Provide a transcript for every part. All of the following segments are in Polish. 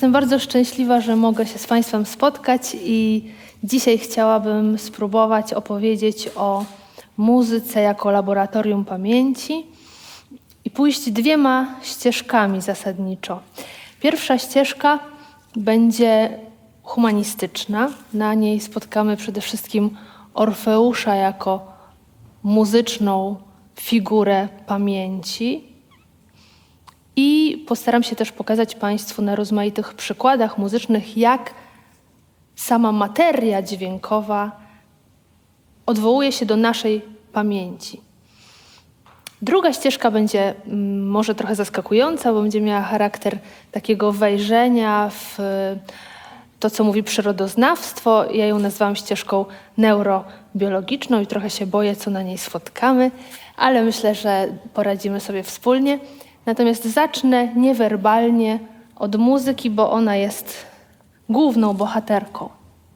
Jestem bardzo szczęśliwa, że mogę się z Państwem spotkać i dzisiaj chciałabym spróbować opowiedzieć o muzyce jako laboratorium pamięci i pójść dwiema ścieżkami zasadniczo. Pierwsza ścieżka będzie humanistyczna. Na niej spotkamy przede wszystkim Orfeusza jako muzyczną figurę pamięci. I postaram się też pokazać Państwu na rozmaitych przykładach muzycznych, jak sama materia dźwiękowa odwołuje się do naszej pamięci. Druga ścieżka będzie może trochę zaskakująca, bo będzie miała charakter takiego wejrzenia w to, co mówi przyrodoznawstwo. Ja ją nazwałam ścieżką neurobiologiczną i trochę się boję, co na niej spotkamy, ale myślę, że poradzimy sobie wspólnie. Natomiast zacznę niewerbalnie od muzyki, bo ona jest główną bohaterką.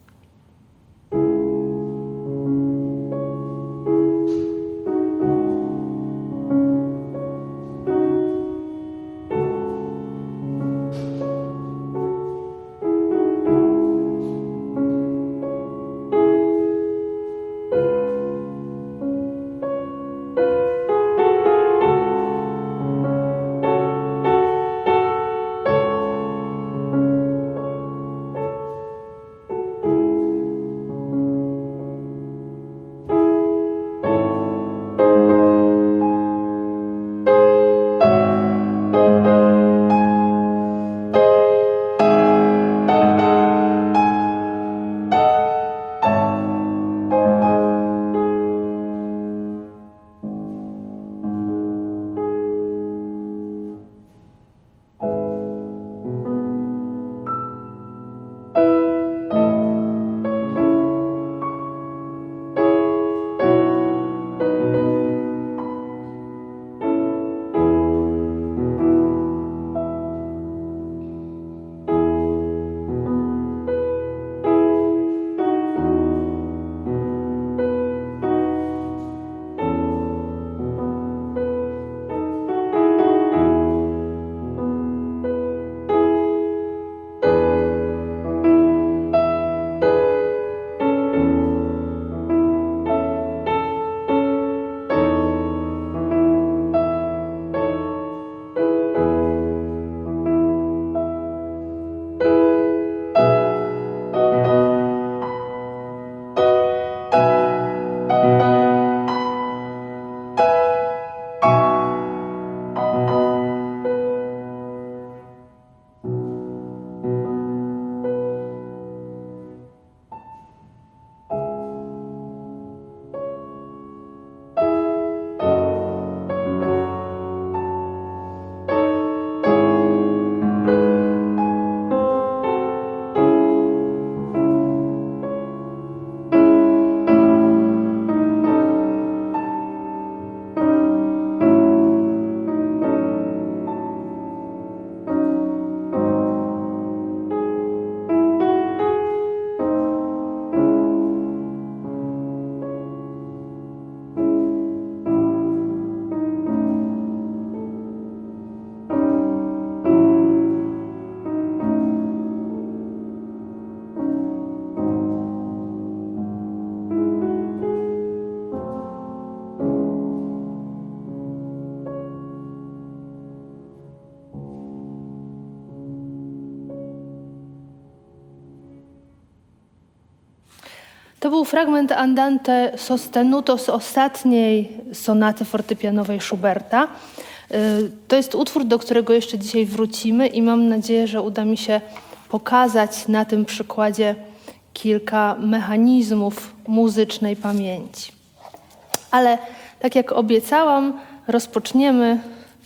To był fragment Andante sostenuto z ostatniej sonaty fortepianowej Schuberta. To jest utwór, do którego jeszcze dzisiaj wrócimy i mam nadzieję, że uda mi się pokazać na tym przykładzie kilka mechanizmów muzycznej pamięci. Ale tak jak obiecałam, rozpoczniemy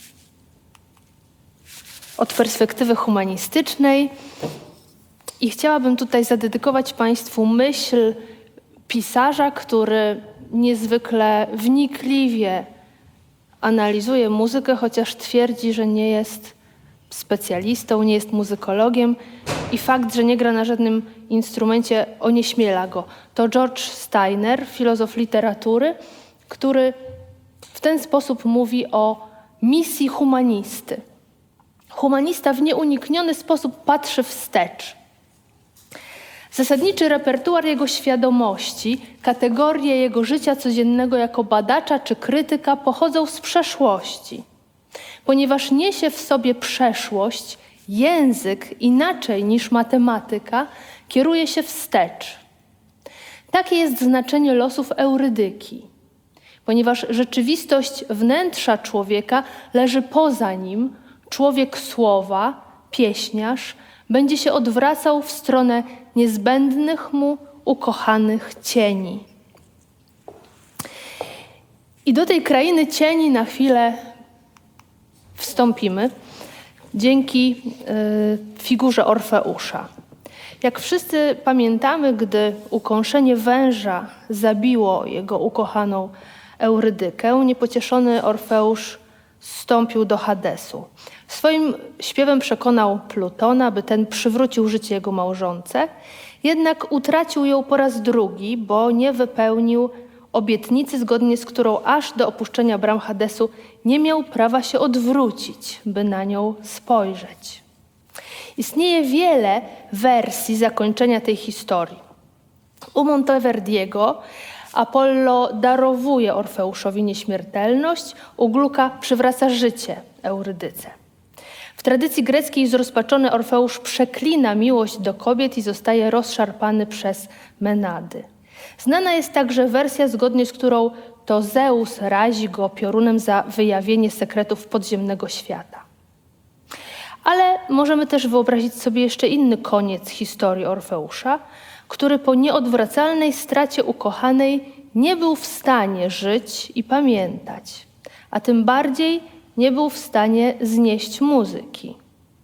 od perspektywy humanistycznej i chciałabym tutaj zadedykować Państwu myśl pisarza, który niezwykle wnikliwie analizuje muzykę, chociaż twierdzi, że nie jest specjalistą, nie jest muzykologiem i fakt, że nie gra na żadnym instrumencie, onieśmiela go. To George Steiner, filozof literatury, który w ten sposób mówi o misji humanisty. humanista w nieunikniony sposób patrzy wstecz. Zasadniczy repertuar jego świadomości, kategorie jego życia codziennego jako badacza czy krytyka pochodzą z przeszłości. Ponieważ niesie w sobie przeszłość, język inaczej niż matematyka kieruje się wstecz. Takie jest znaczenie losów Eurydyki. Ponieważ rzeczywistość wnętrza człowieka leży poza nim, człowiek słowa, pieśniarz, będzie się odwracał w stronę niezbędnych mu, ukochanych cieni. I do tej krainy cieni na chwilę wstąpimy dzięki figurze Orfeusza. Jak wszyscy pamiętamy, gdy ukąszenie węża zabiło jego ukochaną Eurydykę, niepocieszony Orfeusz zstąpił do Hadesu. Swoim śpiewem przekonał Plutona, by ten przywrócił życie jego małżonce, jednak utracił ją po raz drugi, bo nie wypełnił obietnicy, zgodnie z którą aż do opuszczenia bram Hadesu nie miał prawa się odwrócić, by na nią spojrzeć. Istnieje wiele wersji zakończenia tej historii. U Monteverdiego Apollo darowuje Orfeuszowi nieśmiertelność, u Glucka przywraca życie Eurydyce. W tradycji greckiej zrozpaczony Orfeusz przeklina miłość do kobiet i zostaje rozszarpany przez Menady. Znana jest także wersja, zgodnie z którą to Zeus razi go piorunem za wyjawienie sekretów podziemnego świata. Ale możemy też wyobrazić sobie jeszcze inny koniec historii Orfeusza, który po nieodwracalnej stracie ukochanej nie był w stanie żyć i pamiętać, a tym bardziej nie był w stanie znieść muzyki.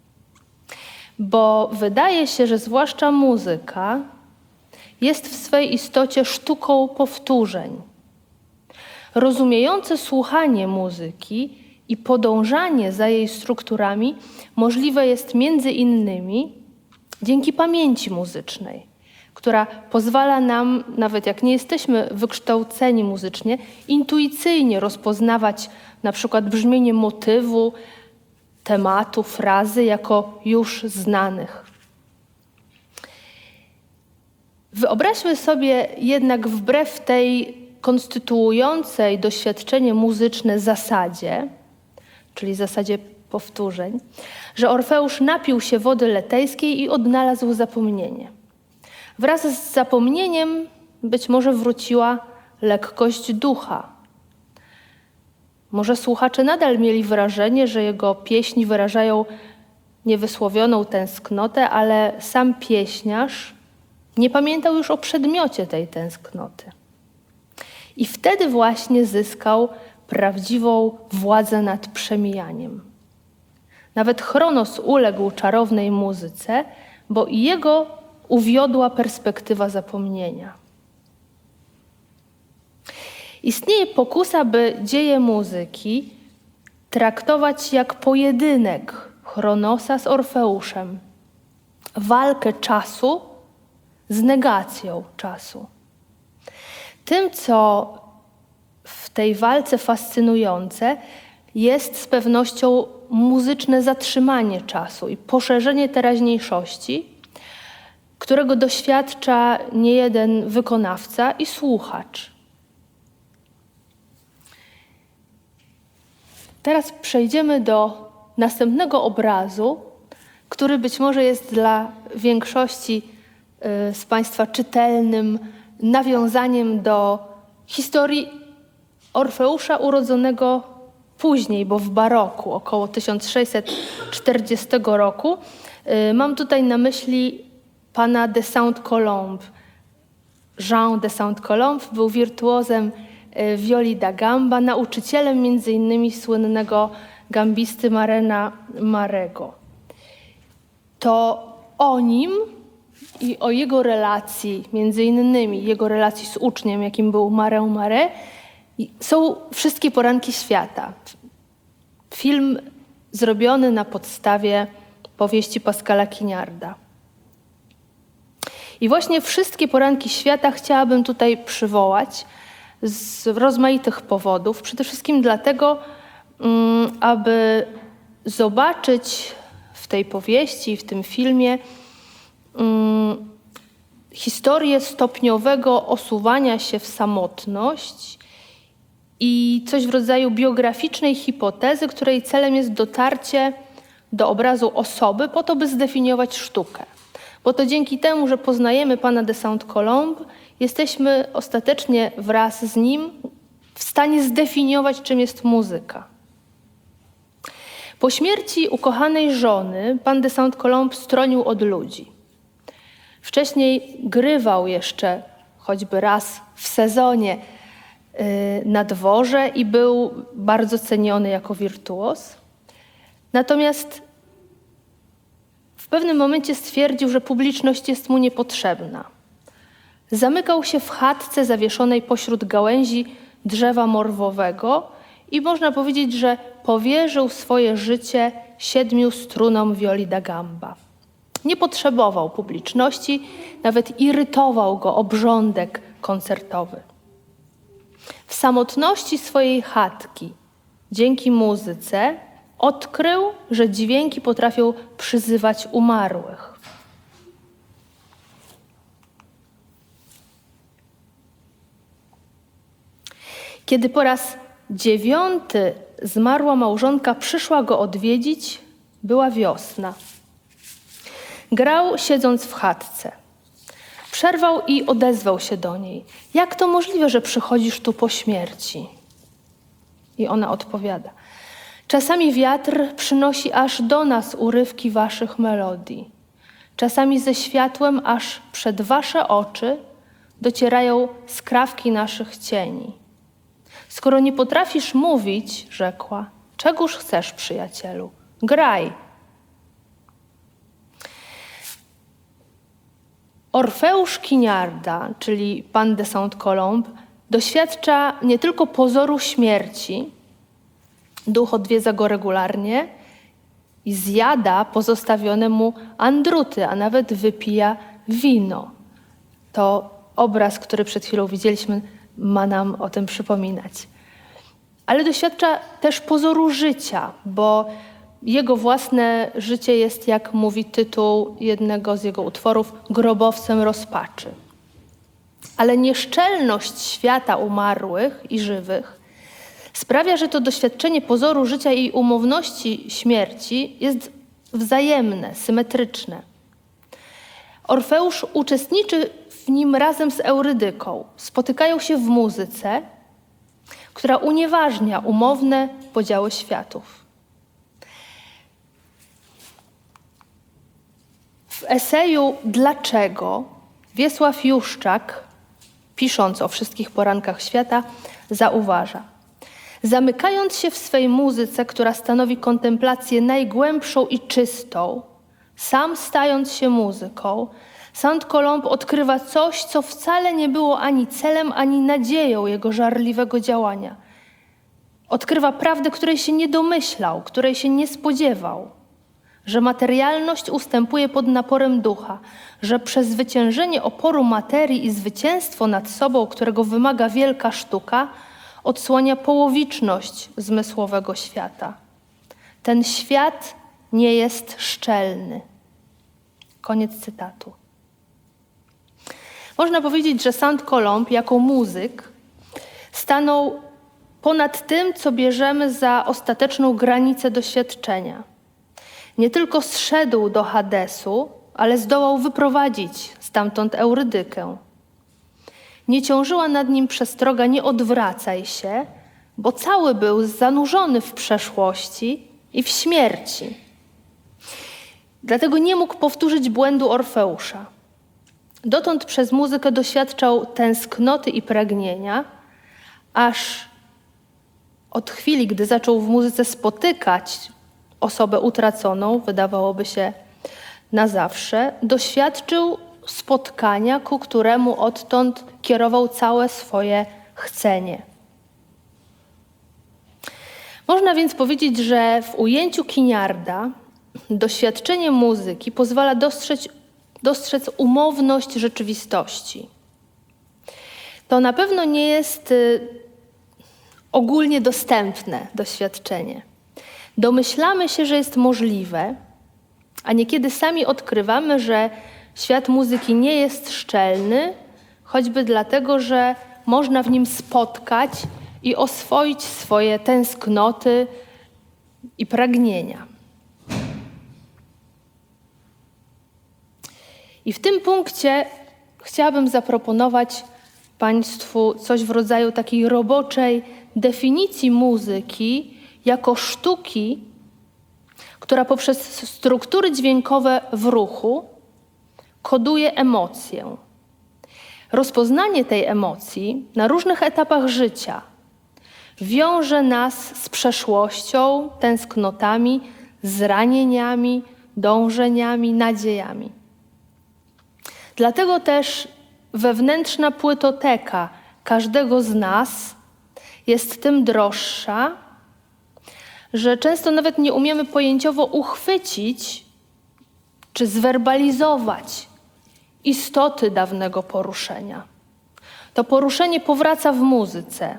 Bo wydaje się, że zwłaszcza muzyka jest w swej istocie sztuką powtórzeń. Rozumiejące słuchanie muzyki i podążanie za jej strukturami możliwe jest między innymi dzięki pamięci muzycznej, która pozwala nam, nawet jak nie jesteśmy wykształceni muzycznie, intuicyjnie rozpoznawać na przykład brzmienie motywu, tematu, frazy jako już znanych. Wyobraźmy sobie jednak wbrew tej konstytuującej doświadczenie muzyczne zasadzie, czyli zasadzie powtórzeń, że Orfeusz napił się wody letejskiej i odnalazł zapomnienie. Wraz z zapomnieniem być może wróciła lekkość ducha. Może słuchacze nadal mieli wrażenie, że jego pieśni wyrażają niewysłowioną tęsknotę, ale sam pieśniarz nie pamiętał już o przedmiocie tej tęsknoty. I wtedy właśnie zyskał prawdziwą władzę nad przemijaniem. Nawet Chronos uległ czarownej muzyce, bo i jego uwiodła perspektywa zapomnienia. Istnieje pokusa, by dzieje muzyki traktować jak pojedynek Chronosa z Orfeuszem, walkę czasu z negacją czasu. Tym, co w tej walce fascynujące, jest z pewnością muzyczne zatrzymanie czasu i poszerzenie teraźniejszości, którego doświadcza niejeden wykonawca i słuchacz. Teraz przejdziemy do następnego obrazu, który być może jest dla większości z Państwa czytelnym nawiązaniem do historii Orfeusza urodzonego później, bo w baroku, około 1640 roku. Mam tutaj na myśli pana de Saint-Colombe. Jean de Saint-Colombe był wirtuozem violi da gamba, nauczycielem m.in. słynnego gambisty Marena Marego. To o nim i o jego relacji, między innymi jego relacji z uczniem, jakim był Maré Maré, są Wszystkie poranki świata. Film zrobiony na podstawie powieści Pascala Quignarda. I właśnie Wszystkie poranki świata chciałabym tutaj przywołać z rozmaitych powodów. Przede wszystkim dlatego, aby zobaczyć w tej powieści, w tym filmie historię stopniowego osuwania się w samotność i coś w rodzaju biograficznej hipotezy, której celem jest dotarcie do obrazu osoby po to, by zdefiniować sztukę. Bo to dzięki temu, że poznajemy pana de Saint-Colombe, jesteśmy ostatecznie wraz z nim w stanie zdefiniować, czym jest muzyka. Po śmierci ukochanej żony pan de Saint-Colombe stronił od ludzi. Wcześniej grywał jeszcze choćby raz w sezonie na dworze i był bardzo ceniony jako wirtuoz. Natomiast w pewnym momencie stwierdził, że publiczność jest mu niepotrzebna. Zamykał się w chatce zawieszonej pośród gałęzi drzewa morwowego i można powiedzieć, że powierzył swoje życie 7 strunom violi da gamba. Nie potrzebował publiczności, nawet irytował go obrządek koncertowy. W samotności swojej chatki, dzięki muzyce, odkrył, że dźwięki potrafią przyzywać umarłych. Kiedy po raz 9 zmarła małżonka przyszła go odwiedzić, była wiosna. Grał, siedząc w chatce. Przerwał i odezwał się do niej. Jak to możliwe, że przychodzisz tu po śmierci? I ona odpowiada. Czasami wiatr przynosi aż do nas urywki waszych melodii. Czasami ze światłem aż przed wasze oczy docierają skrawki naszych cieni. Skoro nie potrafisz mówić, rzekła, czegóż chcesz, przyjacielu? Graj. Orfeusz Kiniarda, czyli pan de Saint-Colombe, doświadcza nie tylko pozoru śmierci, duch odwiedza go regularnie i zjada pozostawione mu andruty, a nawet wypija wino. To obraz, który przed chwilą widzieliśmy, ma nam o tym przypominać. Ale doświadcza też pozoru życia, bo jego własne życie jest, jak mówi tytuł jednego z jego utworów, grobowcem rozpaczy. Ale nieszczelność świata umarłych i żywych sprawia, że to doświadczenie pozoru życia i umowności śmierci jest wzajemne, symetryczne. Orfeusz uczestniczy w nim razem z Eurydyką. Spotykają się w muzyce, która unieważnia umowne podziały światów. W eseju Dlaczego Wiesław Juszczak, pisząc o wszystkich porankach świata, zauważa: zamykając się w swej muzyce, która stanowi kontemplację najgłębszą i czystą, sam stając się muzyką, Saint-Colombe odkrywa coś, co wcale nie było ani celem, ani nadzieją jego żarliwego działania. Odkrywa prawdę, której się nie domyślał, której się nie spodziewał, że materialność ustępuje pod naporem ducha, że przezwyciężenie oporu materii i zwycięstwo nad sobą, którego wymaga wielka sztuka, odsłania połowiczność zmysłowego świata. Ten świat nie jest szczelny. Koniec cytatu. Można powiedzieć, że Saint-Colombe jako muzyk stanął ponad tym, co bierzemy za ostateczną granicę doświadczenia. Nie tylko zszedł do Hadesu, ale zdołał wyprowadzić stamtąd Eurydykę. Nie ciążyła nad nim przestroga nie odwracaj się, bo cały był zanurzony w przeszłości i w śmierci. Dlatego nie mógł powtórzyć błędu Orfeusza. Dotąd przez muzykę doświadczał tęsknoty i pragnienia, aż od chwili, gdy zaczął w muzyce spotykać osobę utraconą, wydawałoby się na zawsze, doświadczył spotkania, ku któremu odtąd kierował całe swoje chcenie. Można więc powiedzieć, że w ujęciu Kiniarda doświadczenie muzyki pozwala dostrzec umowność rzeczywistości. To na pewno nie jest ogólnie dostępne doświadczenie. Domyślamy się, że jest możliwe, a niekiedy sami odkrywamy, że świat muzyki nie jest szczelny, choćby dlatego, że można w nim spotkać i oswoić swoje tęsknoty i pragnienia. I w tym punkcie chciałabym zaproponować Państwu coś w rodzaju takiej roboczej definicji muzyki jako sztuki, która poprzez struktury dźwiękowe w ruchu koduje emocję. Rozpoznanie tej emocji na różnych etapach życia wiąże nas z przeszłością, tęsknotami, zranieniami, dążeniami, nadziejami. Dlatego też wewnętrzna płytoteka każdego z nas jest tym droższa, że często nawet nie umiemy pojęciowo uchwycić czy zwerbalizować istoty dawnego poruszenia. To poruszenie powraca w muzyce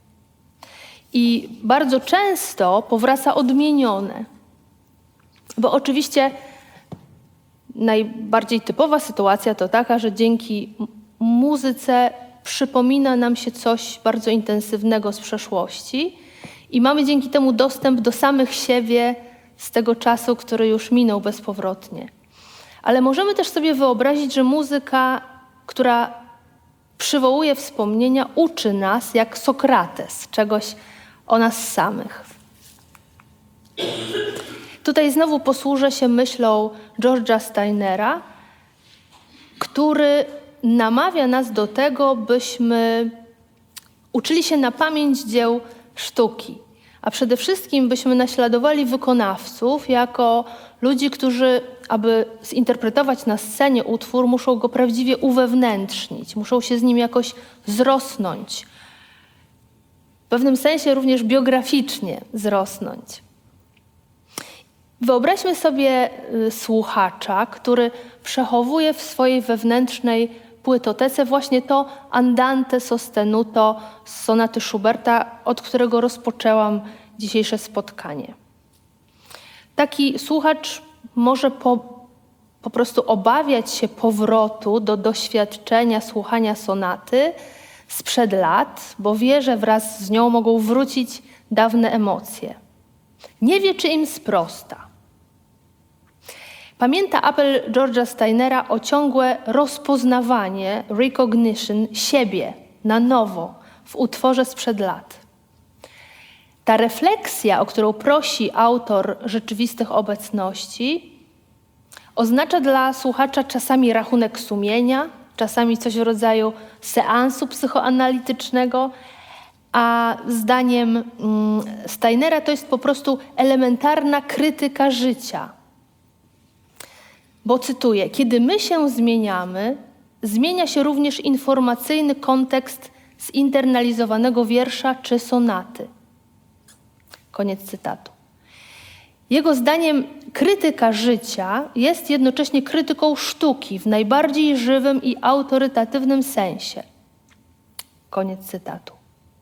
i bardzo często powraca odmienione, bo oczywiście najbardziej typowa sytuacja to taka, że dzięki muzyce przypomina nam się coś bardzo intensywnego z przeszłości i mamy dzięki temu dostęp do samych siebie z tego czasu, który już minął bezpowrotnie. Ale możemy też sobie wyobrazić, że muzyka, która przywołuje wspomnienia, uczy nas jak Sokrates czegoś o nas samych. Tutaj znowu posłużę się myślą George'a Steinera, który namawia nas do tego, byśmy uczyli się na pamięć dzieł sztuki, a przede wszystkim byśmy naśladowali wykonawców jako ludzi, którzy, aby zinterpretować na scenie utwór, muszą go prawdziwie uwewnętrznić, muszą się z nim jakoś zrosnąć. W pewnym sensie również biograficznie zrosnąć. Wyobraźmy sobie słuchacza, który przechowuje w swojej wewnętrznej płytotece właśnie to andante sostenuto z sonaty Schuberta, od którego rozpoczęłam dzisiejsze spotkanie. Taki słuchacz może po prostu obawiać się powrotu do doświadczenia słuchania sonaty sprzed lat, bo wie, że wraz z nią mogą wrócić dawne emocje. Nie wie, czy im sprosta. Pamięta apel George'a Steinera o ciągłe rozpoznawanie, recognition siebie na nowo w utworze sprzed lat. Ta refleksja, o którą prosi autor rzeczywistych obecności, oznacza dla słuchacza czasami rachunek sumienia, czasami coś w rodzaju seansu psychoanalitycznego, a zdaniem Steinera to jest po prostu elementarna krytyka życia. Bo cytuję, kiedy my się zmieniamy, zmienia się również informacyjny kontekst zinternalizowanego wiersza czy sonaty. Koniec cytatu. Jego zdaniem krytyka życia jest jednocześnie krytyką sztuki w najbardziej żywym i autorytatywnym sensie. Koniec cytatu.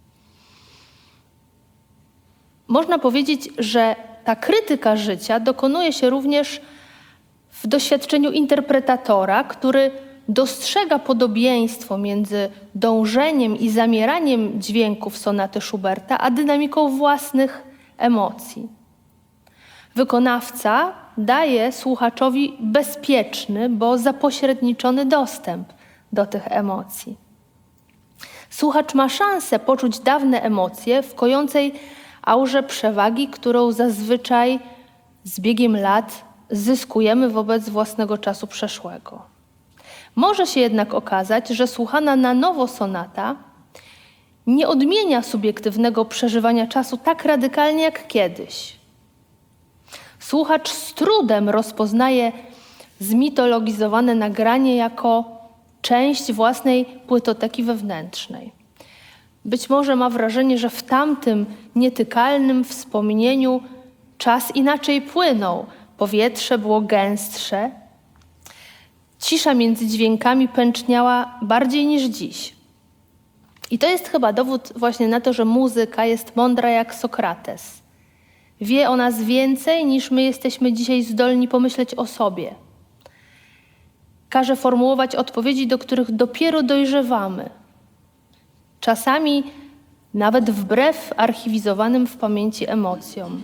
Można powiedzieć, że ta krytyka życia dokonuje się również w doświadczeniu interpretatora, który dostrzega podobieństwo między dążeniem i zamieraniem dźwięków sonaty Schuberta, a dynamiką własnych emocji. Wykonawca daje słuchaczowi bezpieczny, bo zapośredniczony dostęp do tych emocji. Słuchacz ma szansę poczuć dawne emocje w kojącej aurze przewagi, którą zazwyczaj z biegiem lat zyskujemy wobec własnego czasu przeszłego. Może się jednak okazać, że słuchana na nowo sonata nie odmienia subiektywnego przeżywania czasu tak radykalnie jak kiedyś. Słuchacz z trudem rozpoznaje zmitologizowane nagranie jako część własnej płytoteki wewnętrznej. Być może ma wrażenie, że w tamtym nietykalnym wspomnieniu czas inaczej płynął, powietrze było gęstsze, cisza między dźwiękami pęczniała bardziej niż dziś. I to jest chyba dowód właśnie na to, że muzyka jest mądra jak Sokrates. Wie o nas więcej, niż my jesteśmy dzisiaj zdolni pomyśleć o sobie. Każe formułować odpowiedzi, do których dopiero dojrzewamy. Czasami nawet wbrew archiwizowanym w pamięci emocjom.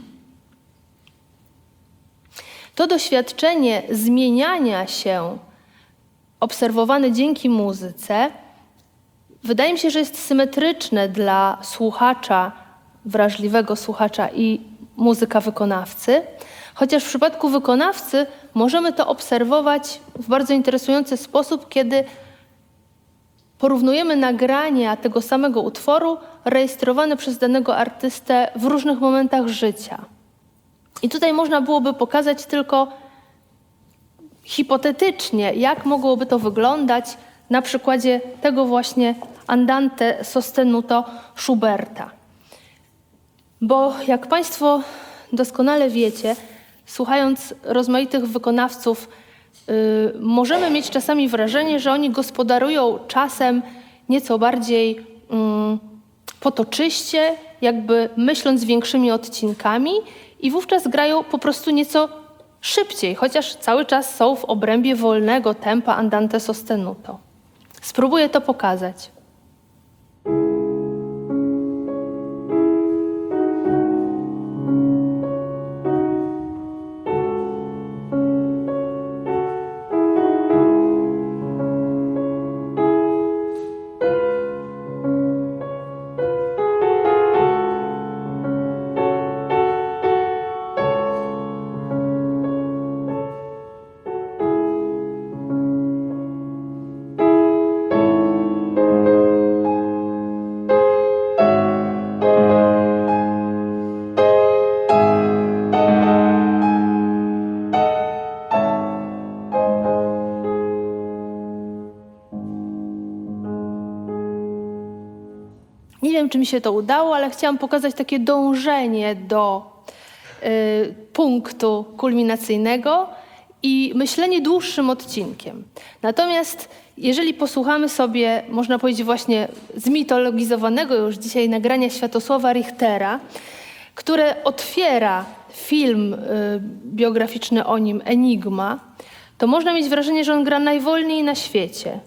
To doświadczenie zmieniania się, obserwowane dzięki muzyce, wydaje mi się, że jest symetryczne dla słuchacza, wrażliwego słuchacza i muzyka wykonawcy, chociaż w przypadku wykonawcy możemy to obserwować w bardzo interesujący sposób, kiedy porównujemy nagrania tego samego utworu rejestrowane przez danego artystę w różnych momentach życia. I tutaj można byłoby pokazać tylko hipotetycznie, jak mogłoby to wyglądać na przykładzie tego właśnie Andante sostenuto Schuberta. Bo jak Państwo doskonale wiecie, słuchając rozmaitych wykonawców, możemy mieć czasami wrażenie, że oni gospodarują czasem nieco bardziej potoczyście, jakby myśląc większymi odcinkami i wówczas grają po prostu nieco szybciej, chociaż cały czas są w obrębie wolnego tempa Andante sostenuto. Spróbuję to pokazać. Nie wiem, czy mi się to udało, ale chciałam pokazać takie dążenie do punktu kulminacyjnego i myślenie dłuższym odcinkiem. Natomiast jeżeli posłuchamy sobie, można powiedzieć właśnie zmitologizowanego już dzisiaj nagrania Światosława Richtera, które otwiera film biograficzny o nim Enigma, to można mieć wrażenie, że on gra najwolniej na świecie.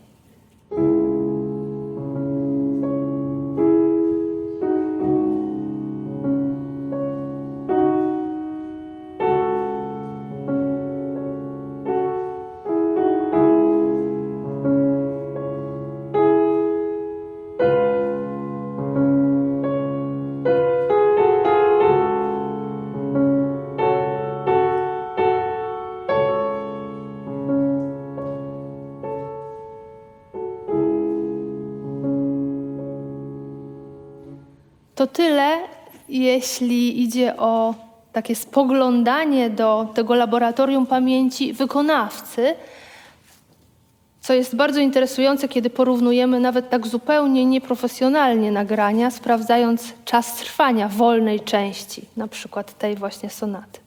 To tyle, jeśli idzie o takie spoglądanie do tego laboratorium pamięci wykonawcy, co jest bardzo interesujące, kiedy porównujemy nawet tak zupełnie nieprofesjonalnie nagrania, sprawdzając czas trwania wolnej części, na przykład tej właśnie sonaty.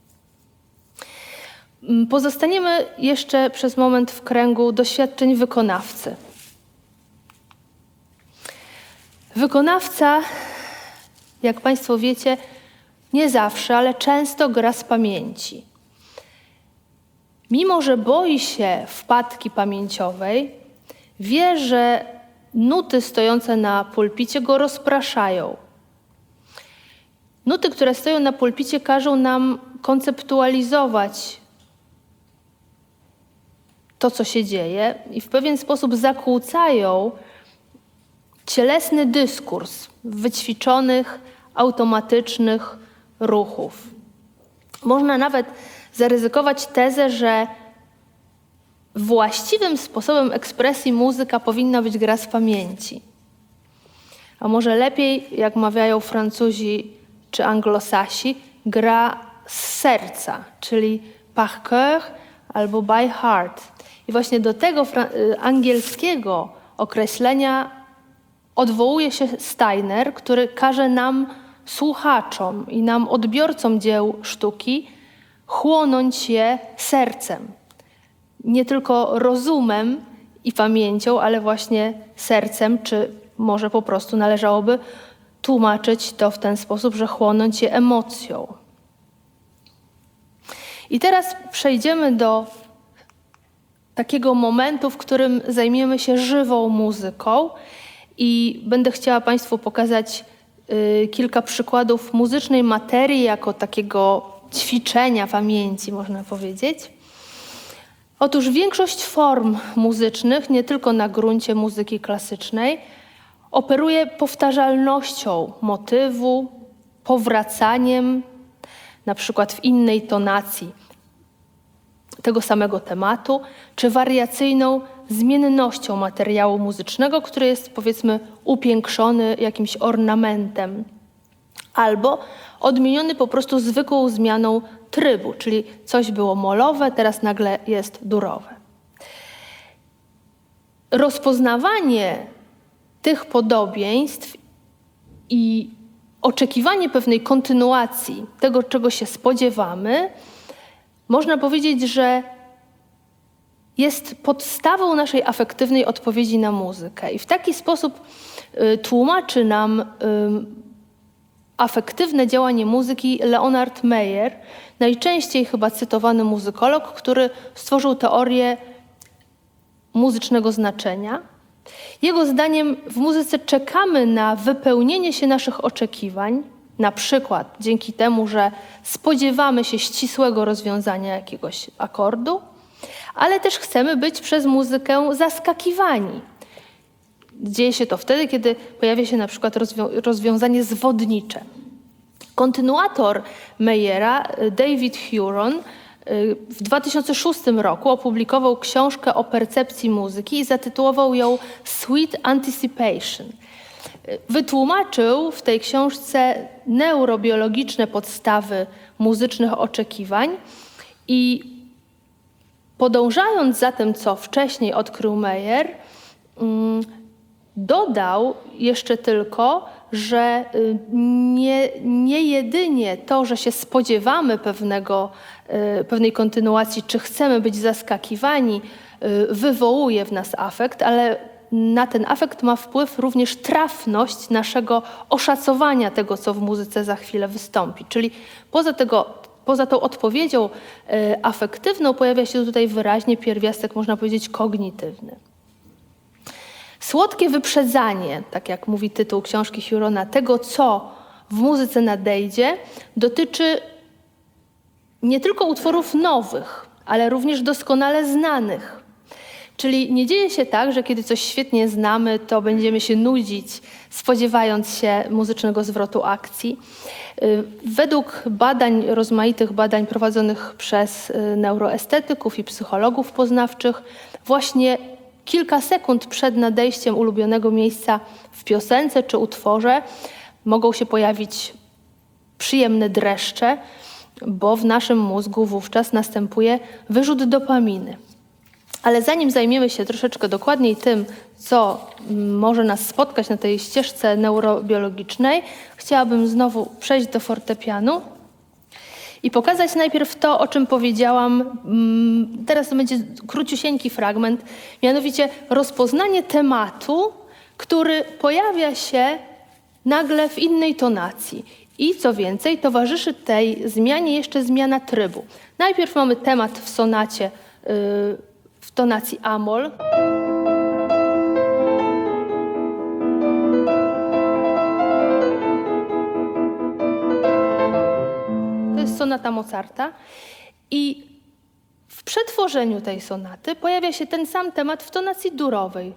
Pozostaniemy jeszcze przez moment w kręgu doświadczeń wykonawcy. Wykonawca, jak Państwo wiecie, nie zawsze, ale często gra z pamięci. Mimo że boi się wpadki pamięciowej, wie, że nuty stojące na pulpicie go rozpraszają. Nuty, które stoją na pulpicie, każą nam konceptualizować to, co się dzieje i w pewien sposób zakłócają cielesny dyskurs wyćwiczonych, automatycznych ruchów. Można nawet zaryzykować tezę, że właściwym sposobem ekspresji muzyka powinna być gra z pamięci. A może lepiej, jak mawiają Francuzi czy Anglosasi, gra z serca, czyli par cœur albo by heart. I właśnie do tego angielskiego określenia odwołuje się Steiner, który każe nam, słuchaczom i nam, odbiorcom dzieł sztuki, chłonąć je sercem. Nie tylko rozumem i pamięcią, ale właśnie sercem, czy może po prostu należałoby tłumaczyć to w ten sposób, że chłonąć je emocją. I teraz przejdziemy do takiego momentu, w którym zajmiemy się żywą muzyką i będę chciała Państwu pokazać kilka przykładów muzycznej materii jako takiego ćwiczenia pamięci, można powiedzieć. Otóż większość form muzycznych, nie tylko na gruncie muzyki klasycznej, operuje powtarzalnością motywu, powracaniem, na przykład w innej tonacji tego samego tematu, czy wariacyjną zmiennością materiału muzycznego, który jest, powiedzmy, upiększony jakimś ornamentem, albo odmieniony po prostu zwykłą zmianą trybu, czyli coś było molowe, teraz nagle jest durowe. Rozpoznawanie tych podobieństw i oczekiwanie pewnej kontynuacji tego, czego się spodziewamy, można powiedzieć, że jest podstawą naszej afektywnej odpowiedzi na muzykę. I w taki sposób tłumaczy nam afektywne działanie muzyki Leonard Meyer, najczęściej chyba cytowany muzykolog, który stworzył teorię muzycznego znaczenia. Jego zdaniem w muzyce czekamy na wypełnienie się naszych oczekiwań, na przykład dzięki temu, że spodziewamy się ścisłego rozwiązania jakiegoś akordu, ale też chcemy być przez muzykę zaskakiwani. Dzieje się to wtedy, kiedy pojawia się na przykład rozwiązanie zwodnicze. Kontynuator Meyera, David Huron, w 2006 roku opublikował książkę o percepcji muzyki i zatytułował ją Sweet Anticipation. Wytłumaczył w tej książce neurobiologiczne podstawy muzycznych oczekiwań i podążając za tym, co wcześniej odkrył Meyer, dodał jeszcze tylko, że nie jedynie to, że się spodziewamy pewnej kontynuacji, czy chcemy być zaskakiwani, wywołuje w nas afekt, ale na ten afekt ma wpływ również trafność naszego oszacowania tego, co w muzyce za chwilę wystąpi. Czyli poza tą odpowiedzią afektywną pojawia się tutaj wyraźnie pierwiastek, można powiedzieć, kognitywny. Słodkie wyprzedzanie, tak jak mówi tytuł książki Hurona, tego, co w muzyce nadejdzie, dotyczy nie tylko utworów nowych, ale również doskonale znanych. Czyli nie dzieje się tak, że kiedy coś świetnie znamy, to będziemy się nudzić, spodziewając się muzycznego zwrotu akcji. Według rozmaitych badań prowadzonych przez neuroestetyków i psychologów poznawczych, właśnie kilka sekund przed nadejściem ulubionego miejsca w piosence czy utworze mogą się pojawić przyjemne dreszcze, bo w naszym mózgu wówczas następuje wyrzut dopaminy. Ale zanim zajmiemy się troszeczkę dokładniej tym, co może nas spotkać na tej ścieżce neurobiologicznej, chciałabym znowu przejść do fortepianu i pokazać najpierw to, o czym powiedziałam. Teraz to będzie króciusieńki fragment, mianowicie rozpoznanie tematu, który pojawia się nagle w innej tonacji. I co więcej, towarzyszy tej zmianie jeszcze zmiana trybu. Najpierw mamy temat w sonacie w tonacji a-moll. To jest sonata Mozarta. I w przetworzeniu tej sonaty pojawia się ten sam temat w tonacji durowej.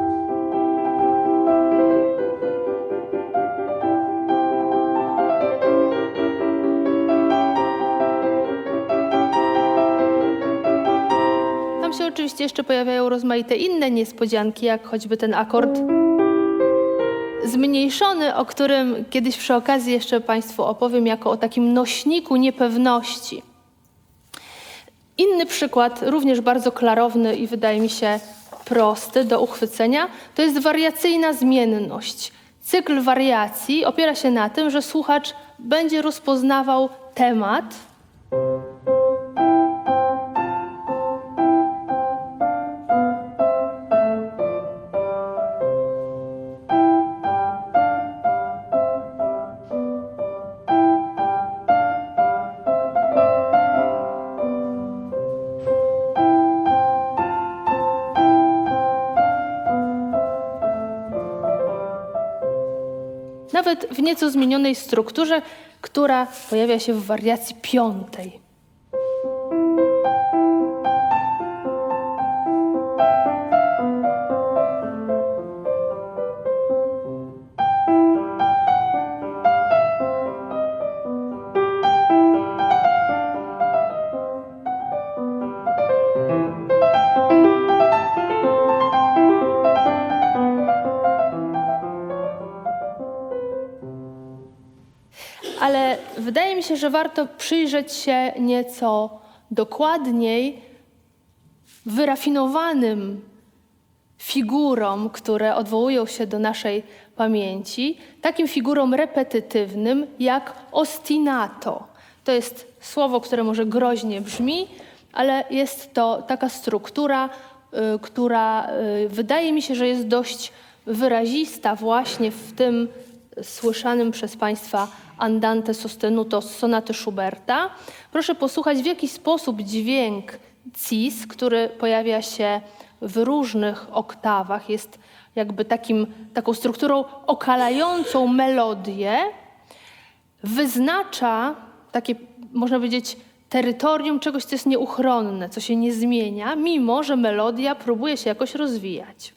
Tam się oczywiście jeszcze pojawiają rozmaite inne niespodzianki, jak choćby ten akord zmniejszony, o którym kiedyś przy okazji jeszcze Państwu opowiem jako o takim nośniku niepewności. Inny przykład, również bardzo klarowny i wydaje mi się prosty do uchwycenia, to jest wariacyjna zmienność. Cykl wariacji opiera się na tym, że słuchacz będzie rozpoznawał temat, nawet w nieco zmienionej strukturze, która pojawia się w wariacji 5. Ale wydaje mi się, że warto przyjrzeć się nieco dokładniej wyrafinowanym figurom, które odwołują się do naszej pamięci, takim figurom repetytywnym jak ostinato. To jest słowo, które może groźnie brzmi, ale jest to taka struktura, która wydaje mi się, że jest dość wyrazista właśnie w tym słyszanym przez Państwa Andante sostenuto z sonaty Schuberta. Proszę posłuchać, w jaki sposób dźwięk cis, który pojawia się w różnych oktawach, jest jakby taką strukturą okalającą melodię, wyznacza takie, można powiedzieć, terytorium czegoś, co jest nieuchronne, co się nie zmienia, mimo że melodia próbuje się jakoś rozwijać.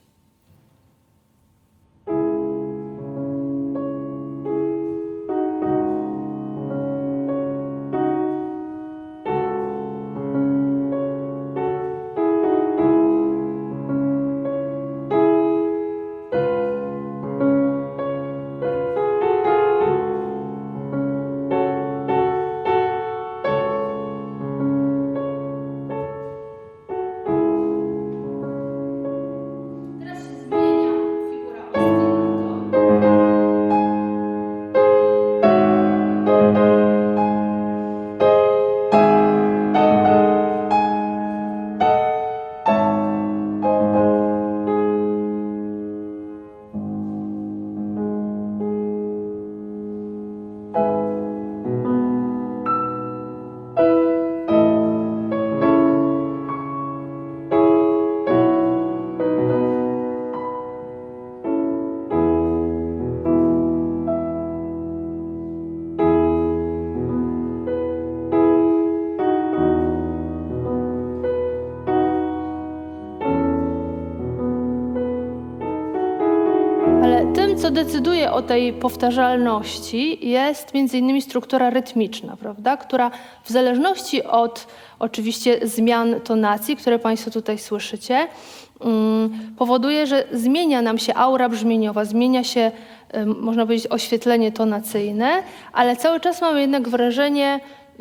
Co decyduje o tej powtarzalności, jest między innymi struktura rytmiczna, prawda? Która w zależności od oczywiście zmian tonacji, które Państwo tutaj słyszycie, powoduje, że zmienia nam się aura brzmieniowa, zmienia się, można powiedzieć, oświetlenie tonacyjne, ale cały czas mamy jednak wrażenie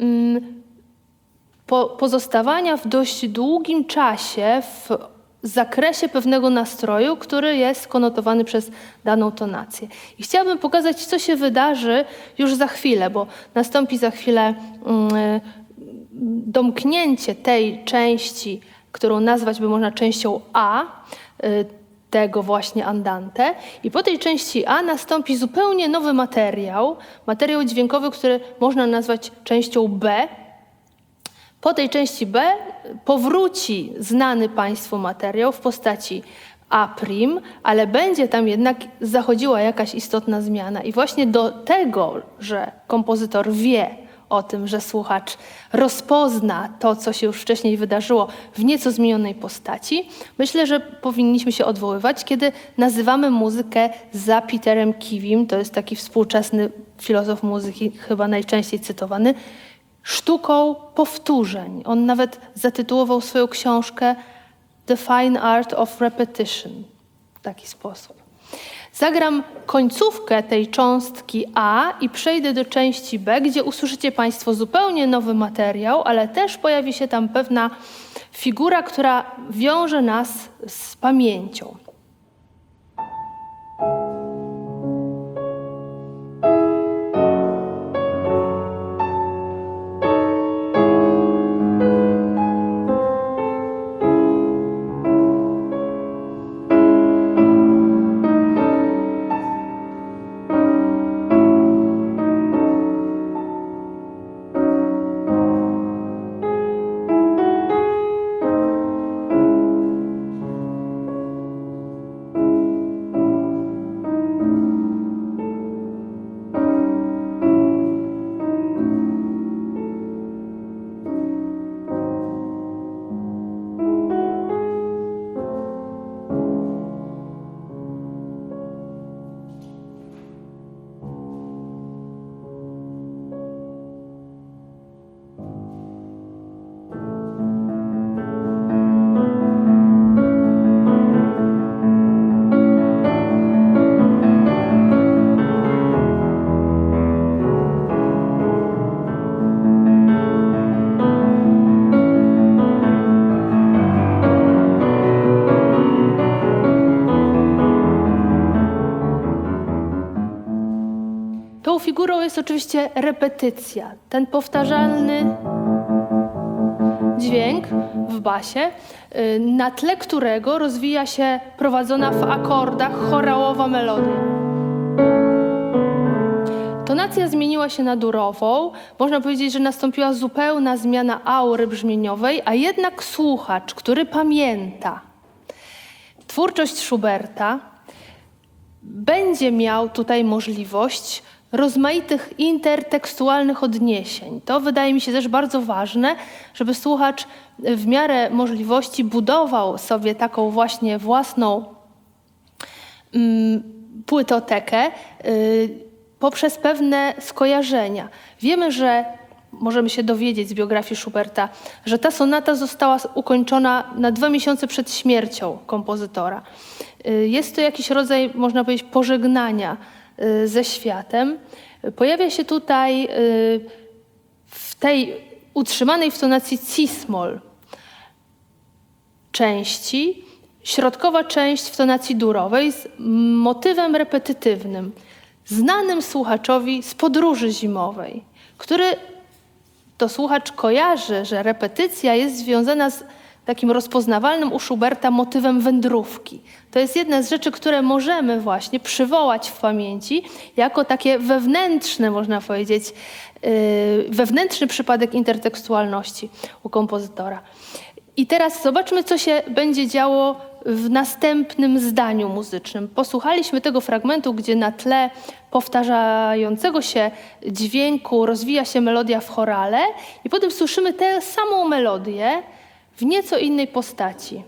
pozostawania w dość długim czasie w zakresie pewnego nastroju, który jest konotowany przez daną tonację. I chciałabym pokazać, co się wydarzy już za chwilę, bo nastąpi za chwilę domknięcie tej części, którą nazwać by można częścią A, tego właśnie andante. I po tej części A nastąpi zupełnie nowy materiał dźwiękowy, który można nazwać częścią B. Po tej części B powróci znany Państwu materiał w postaci A', ale będzie tam jednak zachodziła jakaś istotna zmiana. I właśnie do tego, że kompozytor wie o tym, że słuchacz rozpozna to, co się już wcześniej wydarzyło w nieco zmienionej postaci, myślę, że powinniśmy się odwoływać, kiedy nazywamy muzykę za Peterem Kivim, to jest taki współczesny filozof muzyki, chyba najczęściej cytowany, sztuką powtórzeń. On nawet zatytułował swoją książkę The Fine Art of Repetition w taki sposób. Zagram końcówkę tej cząstki A i przejdę do części B, gdzie usłyszycie Państwo zupełnie nowy materiał, ale też pojawi się tam pewna figura, która wiąże nas z pamięcią. figurą jest oczywiście repetycja. Ten powtarzalny dźwięk w basie, na tle którego rozwija się prowadzona w akordach chorałowa melodia. Tonacja zmieniła się na durową. Można powiedzieć, że nastąpiła zupełna zmiana aury brzmieniowej, a jednak słuchacz, który pamięta twórczość Schuberta, będzie miał tutaj możliwość rozmaitych intertekstualnych odniesień. To wydaje mi się też bardzo ważne, żeby słuchacz w miarę możliwości budował sobie taką właśnie własną płytotekę poprzez pewne skojarzenia. Wiemy, że możemy się dowiedzieć z biografii Schuberta, że ta sonata została ukończona na 2 miesiące przed śmiercią kompozytora. Jest to jakiś rodzaj, można powiedzieć, pożegnania ze światem. Pojawia się tutaj w tej utrzymanej w tonacji cis-moll części, środkowa część w tonacji durowej z motywem repetytywnym, znanym słuchaczowi z podróży zimowej, który to słuchacz kojarzy, że repetycja jest związana z takim rozpoznawalnym u Schuberta motywem wędrówki. To jest jedna z rzeczy, które możemy właśnie przywołać w pamięci jako takie wewnętrzne, można powiedzieć, wewnętrzny przypadek intertekstualności u kompozytora. I teraz zobaczmy, co się będzie działo w następnym zdaniu muzycznym. Posłuchaliśmy tego fragmentu, gdzie na tle powtarzającego się dźwięku rozwija się melodia w chorale i potem słyszymy tę samą melodię w nieco innej postaci.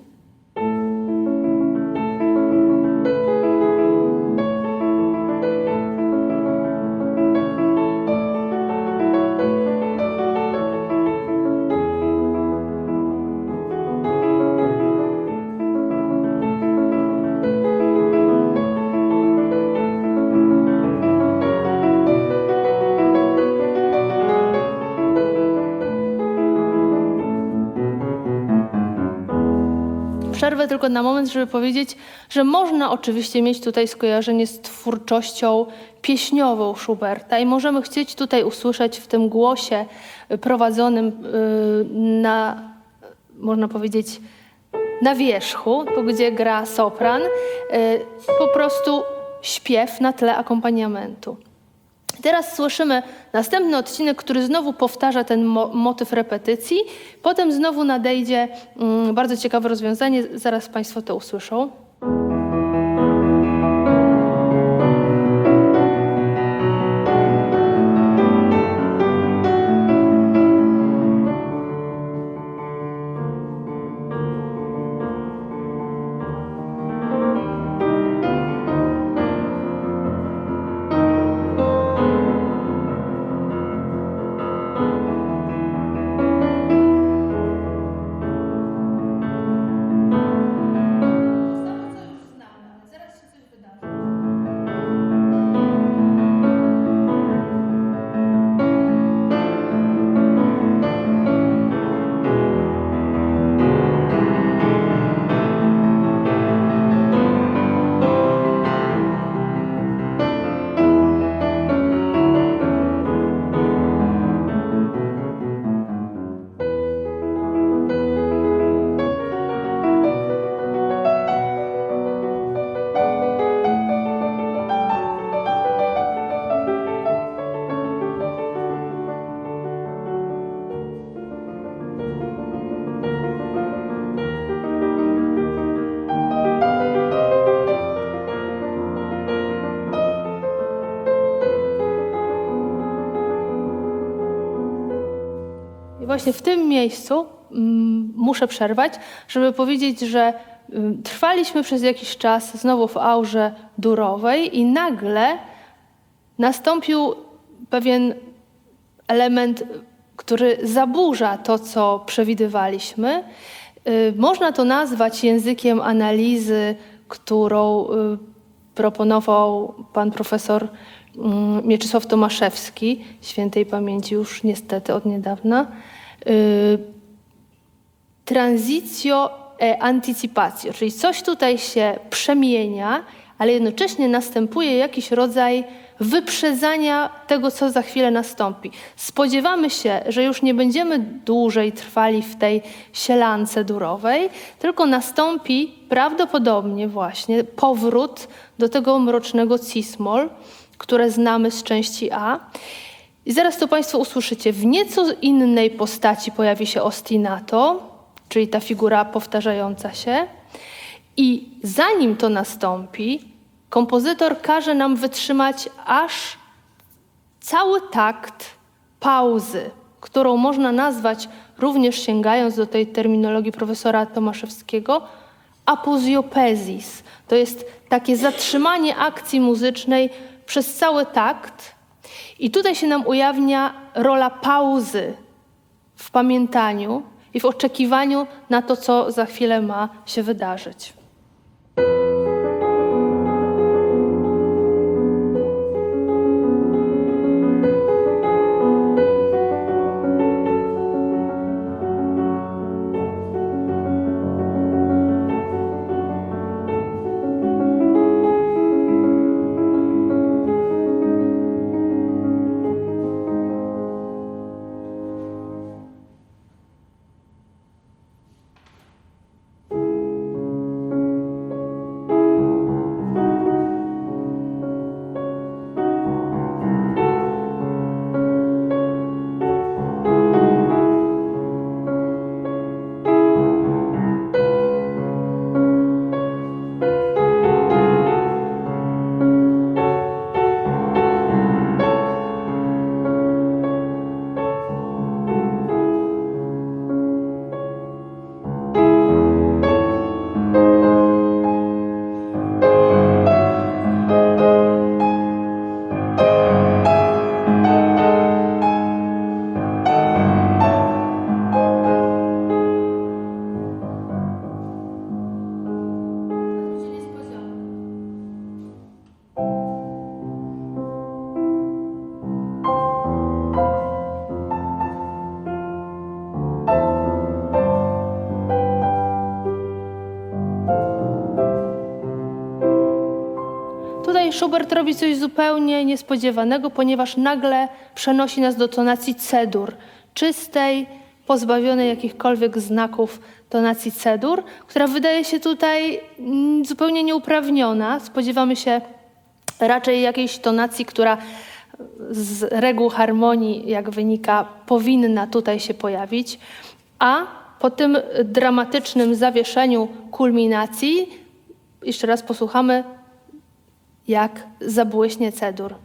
Przerwę tylko na moment, żeby powiedzieć, że można oczywiście mieć tutaj skojarzenie z twórczością pieśniową Schuberta i możemy chcieć tutaj usłyszeć w tym głosie prowadzonym na, można powiedzieć, na wierzchu, tu gdzie gra sopran, po prostu śpiew na tle akompaniamentu. Teraz słyszymy następny odcinek, który znowu powtarza ten motyw repetycji. Potem znowu nadejdzie bardzo ciekawe rozwiązanie. Zaraz Państwo to usłyszą. I właśnie w tym miejscu muszę przerwać, żeby powiedzieć, że trwaliśmy przez jakiś czas znowu w aurze durowej i nagle nastąpił pewien element, który zaburza to, co przewidywaliśmy. Można to nazwać językiem analizy, którą proponował pan profesor Mieczysław Tomaszewski, świętej pamięci już niestety od niedawna. Transitio e anticipatio, czyli coś tutaj się przemienia, ale jednocześnie następuje jakiś rodzaj wyprzedzania tego, co za chwilę nastąpi. Spodziewamy się, że już nie będziemy dłużej trwali w tej sielance durowej, tylko nastąpi prawdopodobnie właśnie powrót do tego mrocznego cismol, które znamy z części A. I zaraz to Państwo usłyszycie. W nieco innej postaci pojawi się ostinato, czyli ta figura powtarzająca się. I zanim to nastąpi, kompozytor każe nam wytrzymać aż cały takt pauzy, którą można nazwać, również sięgając do tej terminologii profesora Tomaszewskiego, apoziopezis. To jest takie zatrzymanie akcji muzycznej przez cały takt. I tutaj się nam ujawnia rola pauzy w pamiętaniu i w oczekiwaniu na to, co za chwilę ma się wydarzyć. Schubert robi coś zupełnie niespodziewanego, ponieważ nagle przenosi nas do tonacji C-dur, czystej, pozbawionej jakichkolwiek znaków tonacji C-dur, która wydaje się tutaj zupełnie nieuprawniona. Spodziewamy się raczej jakiejś tonacji, która z reguł harmonii, jak wynika, powinna tutaj się pojawić, a po tym dramatycznym zawieszeniu kulminacji jeszcze raz posłuchamy, jak zabłyśnie C-dur.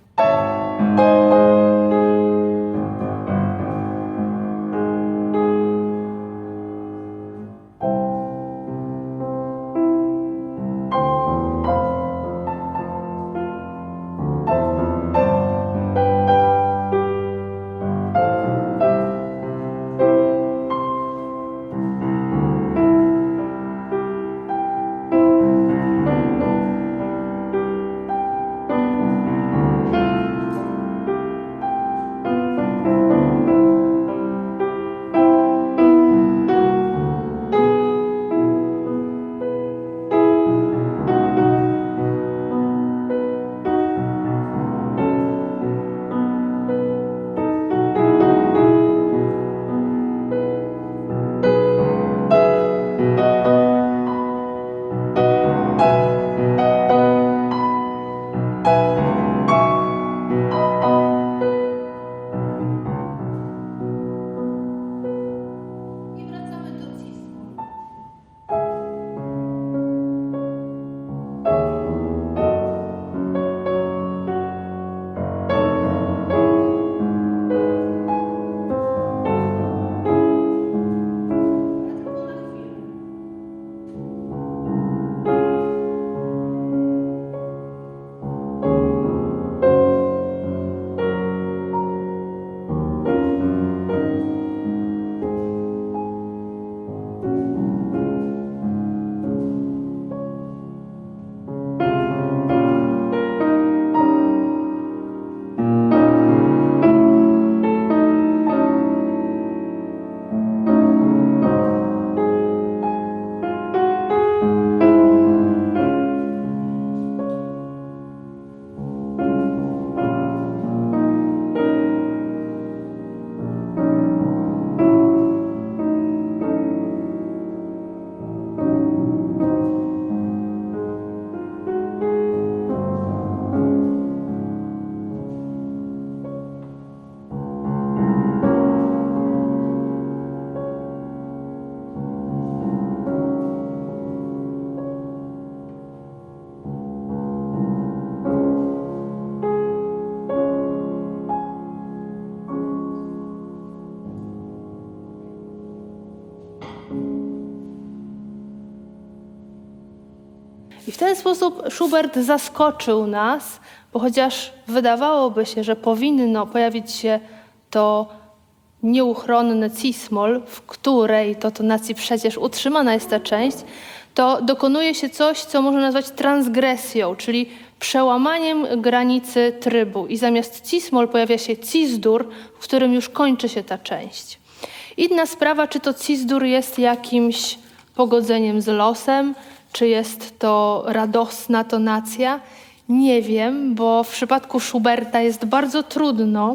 I w ten sposób Schubert zaskoczył nas, bo chociaż wydawałoby się, że powinno pojawić się to nieuchronne cis-moll, w której to tonacji przecież utrzymana jest ta część, to dokonuje się coś, co można nazwać transgresją, czyli przełamaniem granicy trybu i zamiast cis-moll pojawia się cis-dur, w którym już kończy się ta część. Inna sprawa, czy to cis-dur jest jakimś pogodzeniem z losem, czy jest to radosna tonacja. Nie wiem, bo w przypadku Schuberta jest bardzo trudno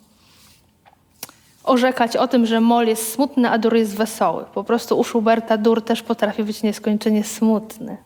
orzekać o tym, że moll jest smutny, a dur jest wesoły. Po prostu u Schuberta dur też potrafi być nieskończenie smutny.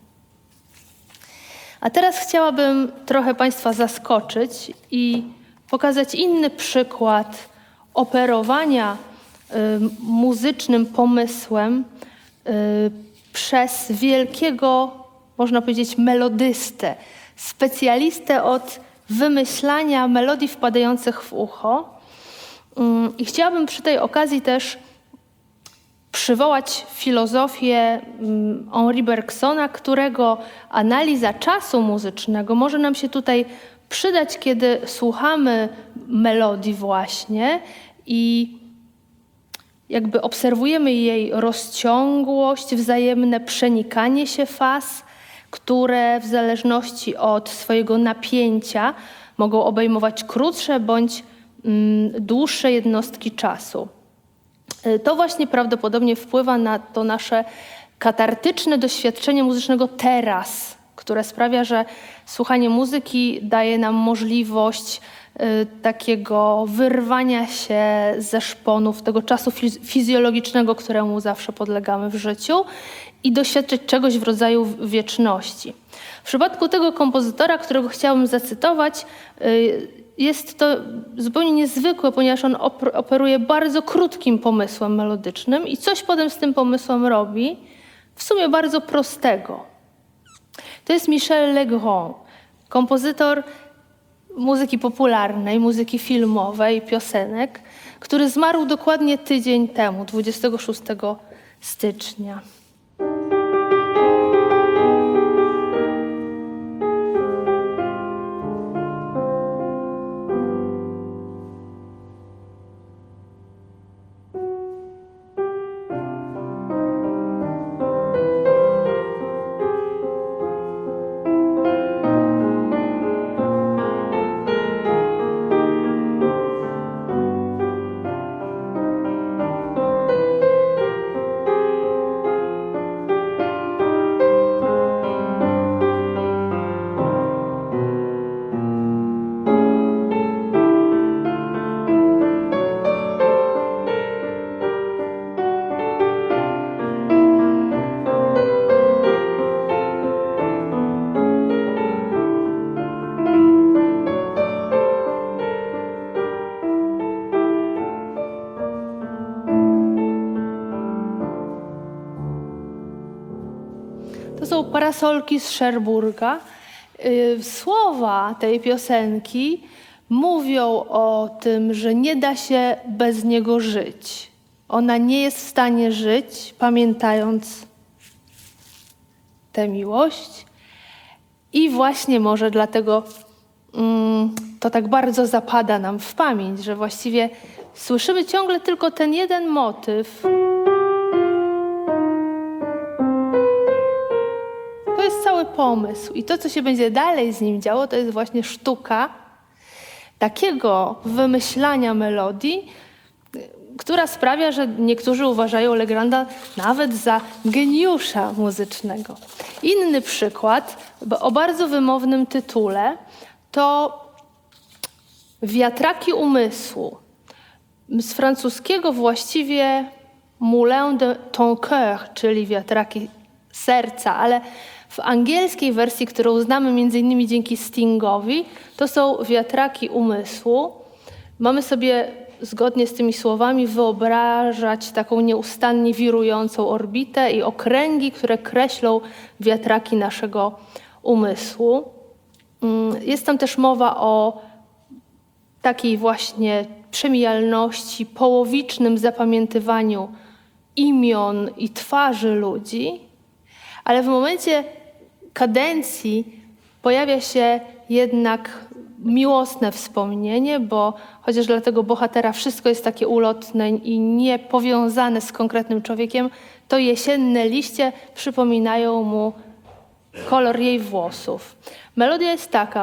A teraz chciałabym trochę Państwa zaskoczyć i pokazać inny przykład operowania muzycznym pomysłem przez wielkiego, można powiedzieć, melodystę, specjalistę od wymyślania melodii wpadających w ucho. I chciałabym przy tej okazji też przywołać filozofię Henri Bergsona, którego analiza czasu muzycznego może nam się tutaj przydać, kiedy słuchamy melodii właśnie i jakby obserwujemy jej rozciągłość, wzajemne przenikanie się faz, które w zależności od swojego napięcia mogą obejmować krótsze bądź dłuższe jednostki czasu. To właśnie prawdopodobnie wpływa na to nasze katartyczne doświadczenie muzycznego teraz, które sprawia, że słuchanie muzyki daje nam możliwość takiego wyrwania się ze szponów tego czasu fizjologicznego, któremu zawsze podlegamy w życiu i doświadczyć czegoś w rodzaju wieczności. W przypadku tego kompozytora, którego chciałabym zacytować, jest to zupełnie niezwykłe, ponieważ on operuje bardzo krótkim pomysłem melodycznym i coś potem z tym pomysłem robi, w sumie bardzo prostego. To jest Michel Legrand, kompozytor muzyki popularnej, muzyki filmowej, piosenek, który zmarł dokładnie tydzień temu, 26 stycznia. To są parasolki z Cherbourga. Słowa tej piosenki mówią o tym, że nie da się bez niego żyć. Ona nie jest w stanie żyć, pamiętając tę miłość. I właśnie może dlatego to tak bardzo zapada nam w pamięć, że właściwie słyszymy ciągle tylko ten jeden motyw. To jest cały pomysł i to, co się będzie dalej z nim działo, to jest właśnie sztuka takiego wymyślania melodii, która sprawia, że niektórzy uważają Legranda nawet za geniusza muzycznego. Inny przykład o bardzo wymownym tytule to Wiatraki umysłu. Z francuskiego właściwie Moulin de ton cœur, czyli wiatraki serca, ale w angielskiej wersji, którą znamy między innymi dzięki Stingowi, to są wiatraki umysłu. Mamy sobie zgodnie z tymi słowami wyobrażać taką nieustannie wirującą orbitę i okręgi, które kreślą wiatraki naszego umysłu. Jest tam też mowa o takiej właśnie przemijalności, połowicznym zapamiętywaniu imion i twarzy ludzi, ale w momencie, kadencji pojawia się jednak miłosne wspomnienie, bo chociaż dla tego bohatera wszystko jest takie ulotne i niepowiązane z konkretnym człowiekiem, to jesienne liście przypominają mu kolor jej włosów. Melodia jest taka.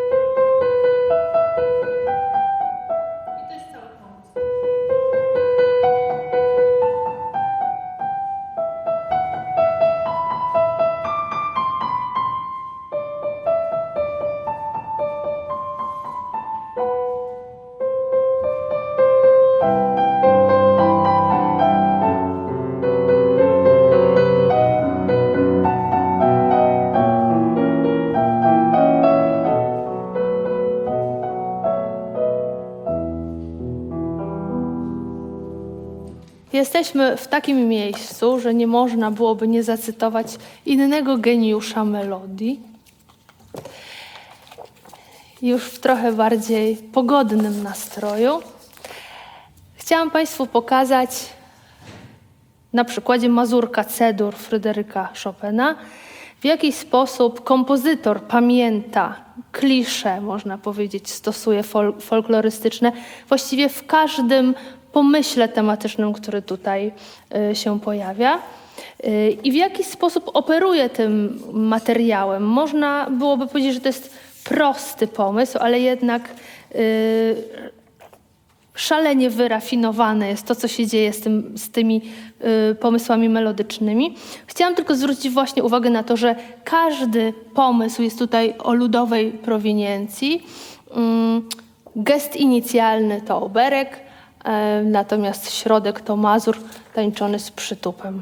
Jesteśmy w takim miejscu, że nie można byłoby nie zacytować innego geniusza melodii. Już w trochę bardziej pogodnym nastroju. Chciałam Państwu pokazać na przykładzie mazurka C-dur Fryderyka Chopina, w jaki sposób kompozytor pamięta klisze, można powiedzieć, stosuje folklorystyczne, właściwie w każdym pomyśle tematycznym, który tutaj się pojawia i w jaki sposób operuje tym materiałem. Można byłoby powiedzieć, że to jest prosty pomysł, ale jednak szalenie wyrafinowane jest to, co się dzieje z tymi pomysłami melodycznymi. Chciałam tylko zwrócić właśnie uwagę na to, że każdy pomysł jest tutaj o ludowej prowiniencji. Gest inicjalny to oberek, natomiast środek to mazur tańczony z przytupem.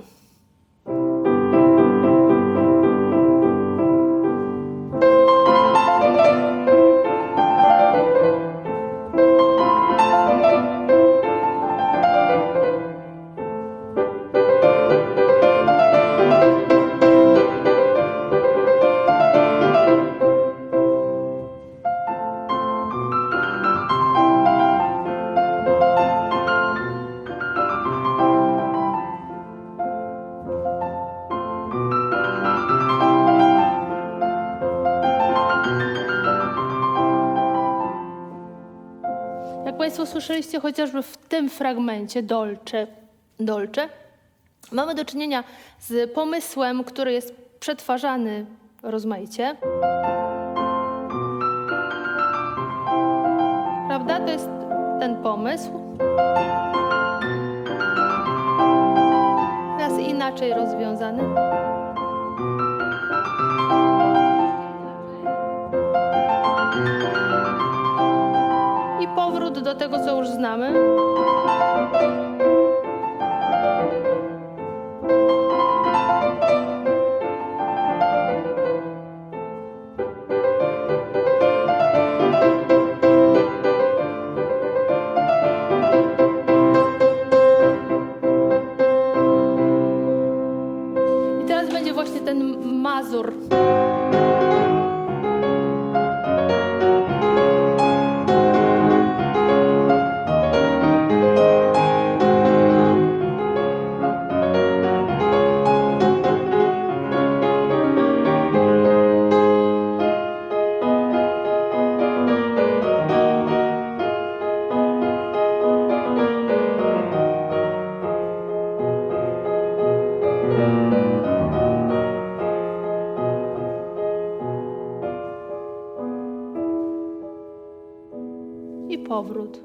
Jak Państwo słyszeliście chociażby w tym fragmencie Dolce, mamy do czynienia z pomysłem, który jest przetwarzany rozmaicie. Prawda? To jest ten pomysł. Teraz inaczej rozwiązany. I powrót do tego, co już znamy. I teraz będzie właśnie ten mazur. I powrót.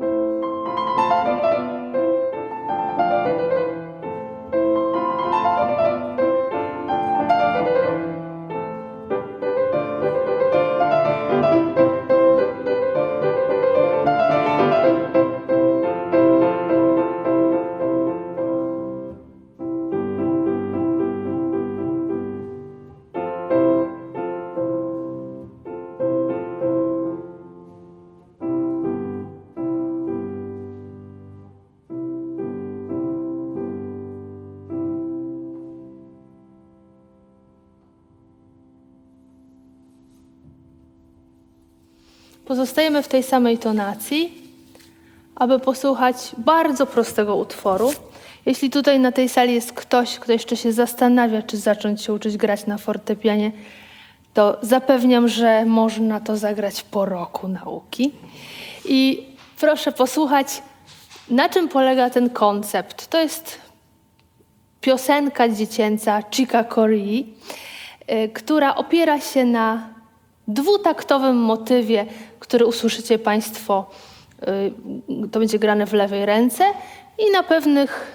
Pozostajemy w tej samej tonacji, aby posłuchać bardzo prostego utworu. Jeśli tutaj na tej sali jest ktoś, kto jeszcze się zastanawia, czy zacząć się uczyć grać na fortepianie, to zapewniam, że można to zagrać po roku nauki. I proszę posłuchać, na czym polega ten koncept. To jest piosenka dziecięca Chica Corea, która opiera się na dwutaktowym motywie, który usłyszycie Państwo, to będzie grane w lewej ręce, i na pewnych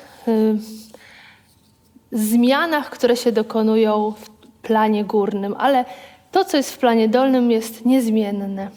zmianach, które się dokonują w planie górnym, ale to, co jest w planie dolnym, jest niezmienne.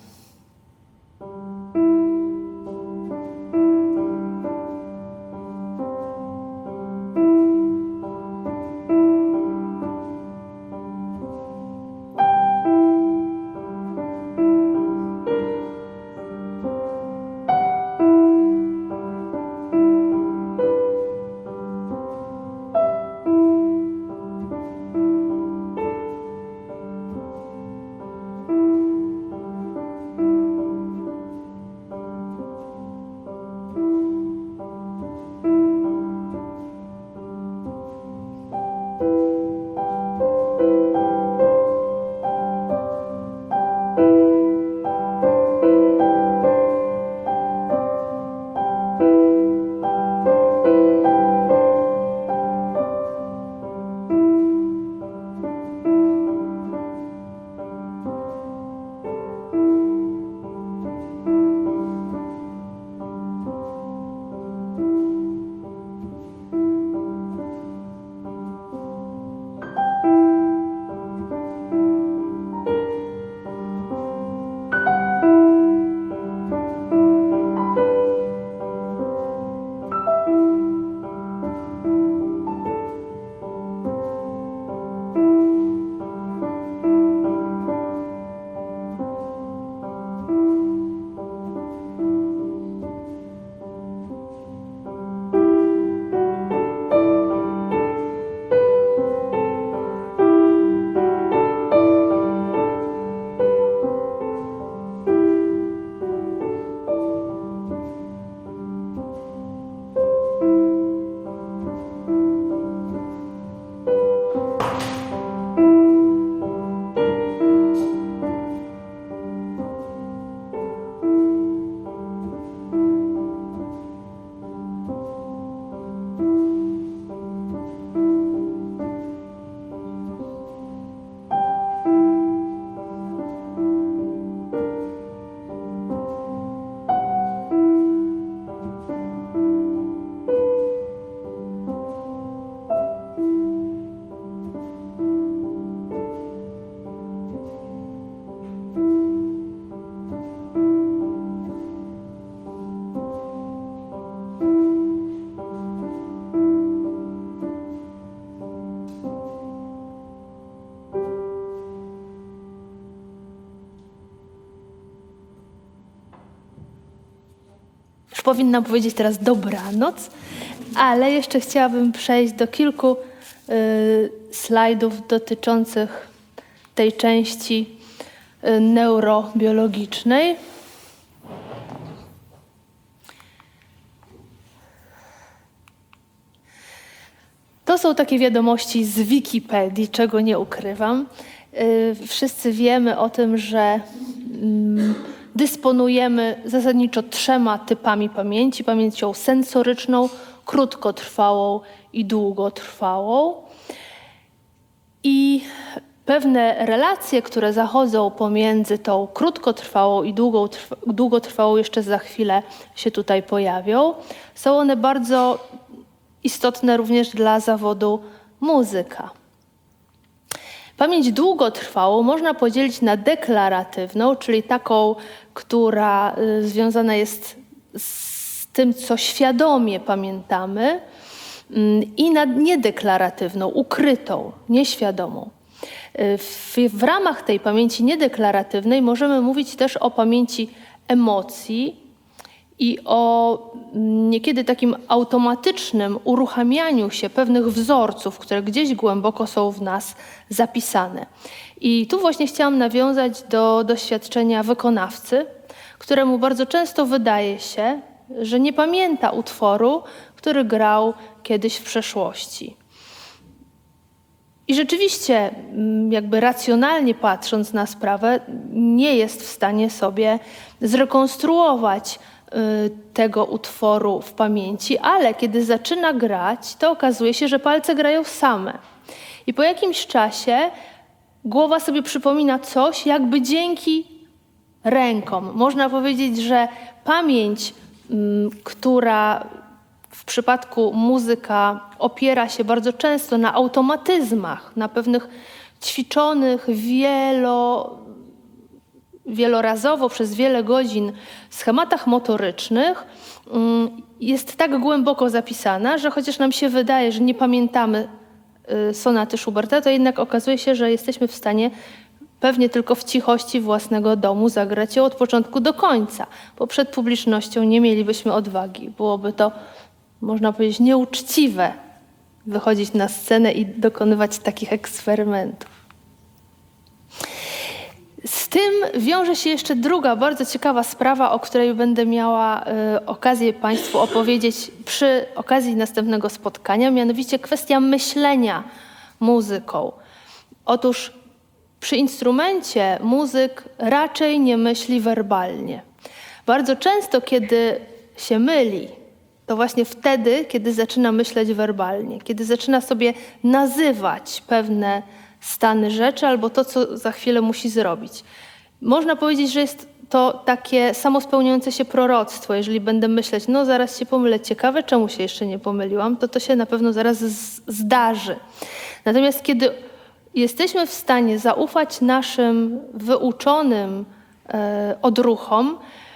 Już powinnam powiedzieć teraz dobranoc, ale jeszcze chciałabym przejść do kilku slajdów dotyczących tej części neurobiologicznej. To są takie wiadomości z Wikipedii, czego nie ukrywam. Wszyscy wiemy o tym, że dysponujemy zasadniczo 3 typami pamięci. Pamięcią sensoryczną, krótkotrwałą i długotrwałą. I pewne relacje, które zachodzą pomiędzy tą krótkotrwałą i długotrwałą, jeszcze za chwilę się tutaj pojawią. Są one bardzo istotne również dla zawodu muzyka. Pamięć długotrwałą można podzielić na deklaratywną, czyli taką, która związana jest z tym, co świadomie pamiętamy, i na niedeklaratywną, ukrytą, nieświadomą. W ramach tej pamięci niedeklaratywnej możemy mówić też o pamięci emocji i o niekiedy takim automatycznym uruchamianiu się pewnych wzorców, które gdzieś głęboko są w nas zapisane. I tu właśnie chciałam nawiązać do doświadczenia wykonawcy, któremu bardzo często wydaje się, że nie pamięta utworu, który grał kiedyś w przeszłości. I rzeczywiście, jakby racjonalnie patrząc na sprawę, nie jest w stanie sobie zrekonstruować tego utworu w pamięci, ale kiedy zaczyna grać, to okazuje się, że palce grają same. I po jakimś czasie głowa sobie przypomina coś, jakby dzięki rękom. Można powiedzieć, że pamięć, która w przypadku muzyka opiera się bardzo często na automatyzmach, na pewnych ćwiczonych wielorazowo przez wiele godzin schematach motorycznych, jest tak głęboko zapisana, że chociaż nam się wydaje, że nie pamiętamy sonaty Schuberta, to jednak okazuje się, że jesteśmy w stanie pewnie tylko w cichości własnego domu zagrać ją od początku do końca, bo przed publicznością nie mielibyśmy odwagi. Byłoby to, można powiedzieć, nieuczciwe wychodzić na scenę i dokonywać takich eksperymentów. Z tym wiąże się jeszcze druga bardzo ciekawa sprawa, o której będę miała okazję Państwu opowiedzieć przy okazji następnego spotkania, mianowicie kwestia myślenia muzyką. Otóż przy instrumencie muzyk raczej nie myśli werbalnie. Bardzo często, kiedy się myli, to właśnie wtedy, kiedy zaczyna myśleć werbalnie, kiedy zaczyna sobie nazywać pewne stany rzeczy albo to, co za chwilę musi zrobić. Można powiedzieć, że jest to takie samospełniające się proroctwo. Jeżeli będę myśleć, no zaraz się pomylę, ciekawe czemu się jeszcze nie pomyliłam, to się na pewno zaraz zdarzy. Natomiast kiedy jesteśmy w stanie zaufać naszym wyuczonym odruchom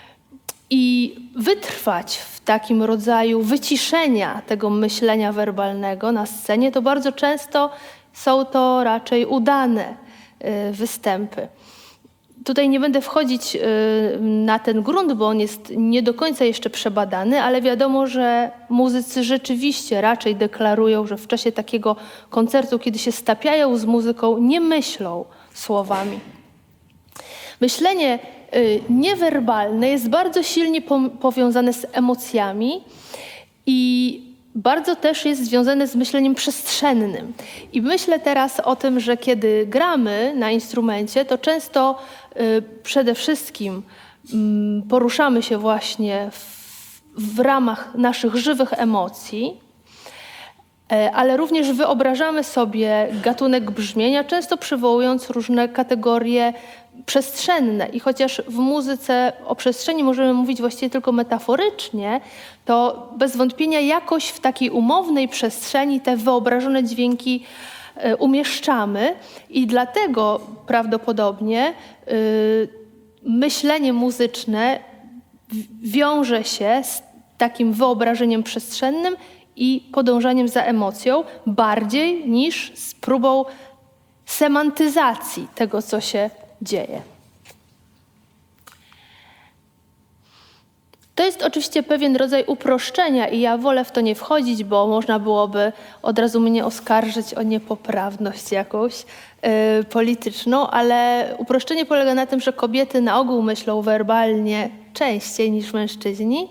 i wytrwać w takim rodzaju wyciszenia tego myślenia werbalnego na scenie, to bardzo często są to raczej udane występy. Tutaj nie będę wchodzić na ten grunt, bo on jest nie do końca jeszcze przebadany, ale wiadomo, że muzycy rzeczywiście raczej deklarują, że w czasie takiego koncertu, kiedy się stapiają z muzyką, nie myślą słowami. Myślenie niewerbalne jest bardzo silnie powiązane z emocjami i bardzo też jest związane z myśleniem przestrzennym. I myślę teraz o tym, że kiedy gramy na instrumencie, to często przede wszystkim poruszamy się właśnie w ramach naszych żywych emocji, ale również wyobrażamy sobie gatunek brzmienia, często przywołując różne kategorie przestrzenne. I chociaż w muzyce o przestrzeni możemy mówić właściwie tylko metaforycznie, to bez wątpienia jakoś w takiej umownej przestrzeni te wyobrażone dźwięki umieszczamy i dlatego prawdopodobnie myślenie muzyczne wiąże się z takim wyobrażeniem przestrzennym i podążaniem za emocją bardziej niż z próbą semantyzacji tego, co się dzieje. To jest oczywiście pewien rodzaj uproszczenia i ja wolę w to nie wchodzić, bo można byłoby od razu mnie oskarżyć o niepoprawność jakąś polityczną, ale uproszczenie polega na tym, że kobiety na ogół myślą werbalnie częściej niż mężczyźni,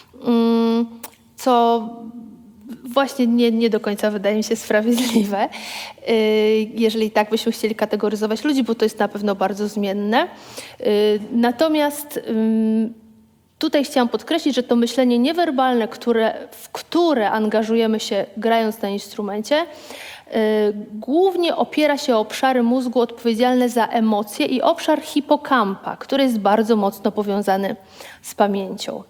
co właśnie nie do końca wydaje mi się sprawiedliwe, jeżeli tak byśmy chcieli kategoryzować ludzi, bo to jest na pewno bardzo zmienne. Natomiast tutaj chciałam podkreślić, że to myślenie niewerbalne, w które angażujemy się grając na instrumencie, głównie opiera się o obszary mózgu odpowiedzialne za emocje i obszar hipokampa, który jest bardzo mocno powiązany z pamięcią.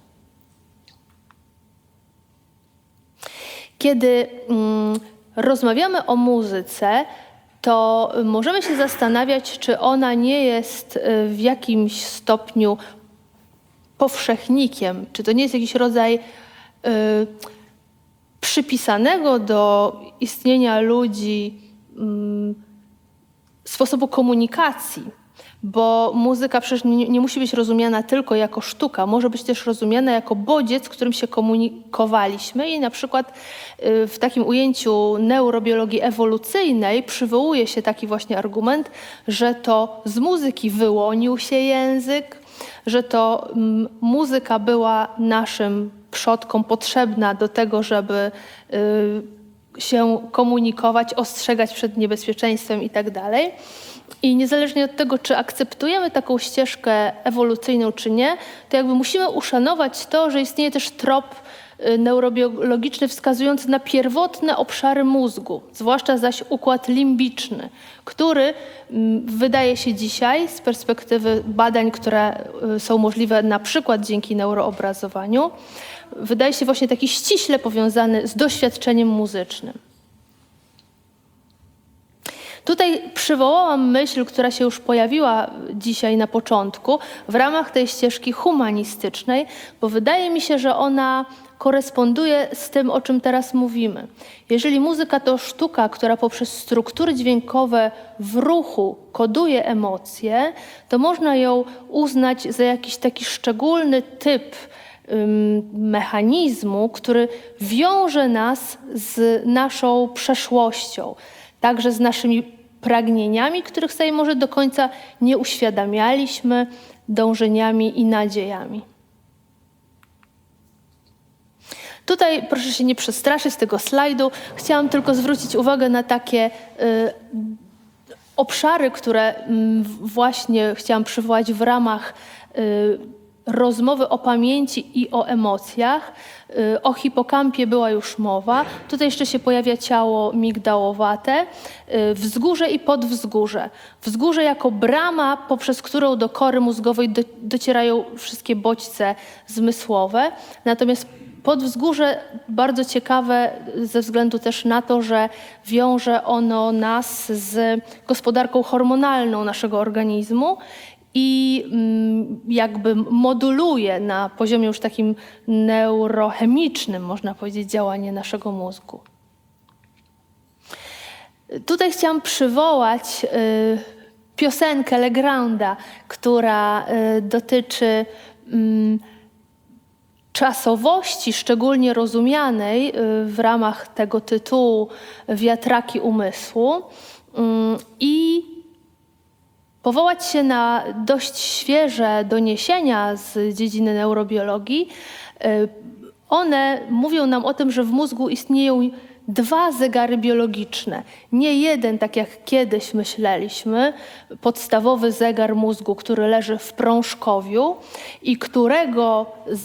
Kiedy rozmawiamy o muzyce, to możemy się zastanawiać, czy ona nie jest w jakimś stopniu powszechnikiem, czy to nie jest jakiś rodzaj przypisanego do istnienia ludzi sposobu komunikacji. Bo muzyka przecież nie musi być rozumiana tylko jako sztuka, może być też rozumiana jako bodziec, którym się komunikowaliśmy i na przykład w takim ujęciu neurobiologii ewolucyjnej przywołuje się taki właśnie argument, że to z muzyki wyłonił się język, że to muzyka była naszym przodkom potrzebna do tego, żeby się komunikować, ostrzegać przed niebezpieczeństwem i tak dalej. I niezależnie od tego, czy akceptujemy taką ścieżkę ewolucyjną, czy nie, to jakby musimy uszanować to, że istnieje też trop neurobiologiczny wskazujący na pierwotne obszary mózgu, zwłaszcza zaś układ limbiczny, który wydaje się dzisiaj z perspektywy badań, które są możliwe na przykład dzięki neuroobrazowaniu, wydaje się właśnie taki ściśle powiązany z doświadczeniem muzycznym. Tutaj przywołałam myśl, która się już pojawiła dzisiaj na początku w ramach tej ścieżki humanistycznej, bo wydaje mi się, że ona koresponduje z tym, o czym teraz mówimy. Jeżeli muzyka to sztuka, która poprzez struktury dźwiękowe w ruchu koduje emocje, to można ją uznać za jakiś taki szczególny typ mechanizmu, który wiąże nas z naszą przeszłością, także z naszymi pragnieniami, których sobie może do końca nie uświadamialiśmy, dążeniami i nadziejami. Tutaj proszę się nie przestraszyć tego slajdu. Chciałam tylko zwrócić uwagę na takie obszary, które właśnie chciałam przywołać w ramach rozmowy o pamięci i o emocjach. O hipokampie była już mowa. Tutaj jeszcze się pojawia ciało migdałowate, wzgórze i podwzgórze. Wzgórze jako brama, poprzez którą do kory mózgowej docierają wszystkie bodźce zmysłowe. Natomiast podwzgórze bardzo ciekawe ze względu też na to, że wiąże ono nas z gospodarką hormonalną naszego organizmu i jakby moduluje na poziomie już takim neurochemicznym, można powiedzieć, działanie naszego mózgu. Tutaj chciałam przywołać piosenkę Legranda, która dotyczy czasowości szczególnie rozumianej w ramach tego tytułu Wiatraki umysłu i powołać się na dość świeże doniesienia z dziedziny neurobiologii. One mówią nam o tym, że w mózgu istnieją dwa zegary biologiczne. Nie jeden, tak jak kiedyś myśleliśmy, podstawowy zegar mózgu, który leży w prążkowiu i którego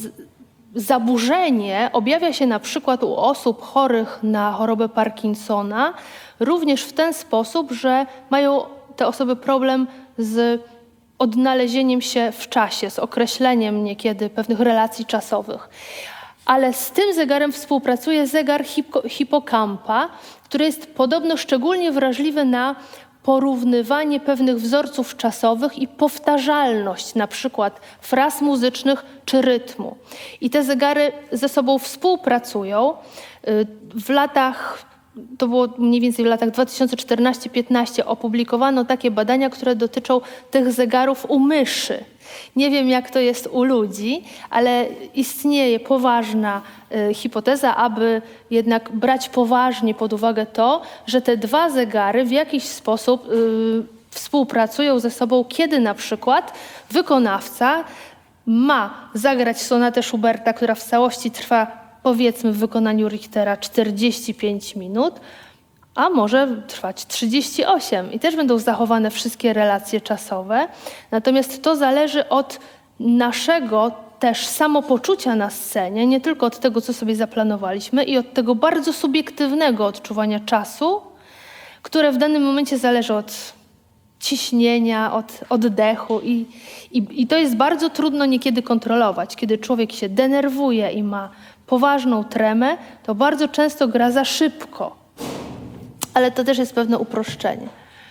zaburzenie objawia się na przykład u osób chorych na chorobę Parkinsona również w ten sposób, że mają te osoby problem z odnalezieniem się w czasie, z określeniem niekiedy pewnych relacji czasowych. Ale z tym zegarem współpracuje zegar hipokampa, który jest podobno szczególnie wrażliwy na porównywanie pewnych wzorców czasowych i powtarzalność na przykład fraz muzycznych czy rytmu. I te zegary ze sobą współpracują. W latach, to było mniej więcej w latach 2014-15 opublikowano takie badania, które dotyczą tych zegarów u myszy. Nie wiem, jak to jest u ludzi, ale istnieje poważna hipoteza, aby jednak brać poważnie pod uwagę to, że te dwa zegary w jakiś sposób współpracują ze sobą, kiedy na przykład wykonawca ma zagrać sonatę Schuberta, która w całości trwa, powiedzmy w wykonaniu Richtera 45 minut, a może trwać 38 i też będą zachowane wszystkie relacje czasowe. Natomiast to zależy od naszego też samopoczucia na scenie, nie tylko od tego, co sobie zaplanowaliśmy i od tego bardzo subiektywnego odczuwania czasu, które w danym momencie zależy od ciśnienia, od oddechu i to jest bardzo trudno niekiedy kontrolować. Kiedy człowiek się denerwuje i ma poważną tremę, to bardzo często gra za szybko. Ale to też jest pewne uproszczenie.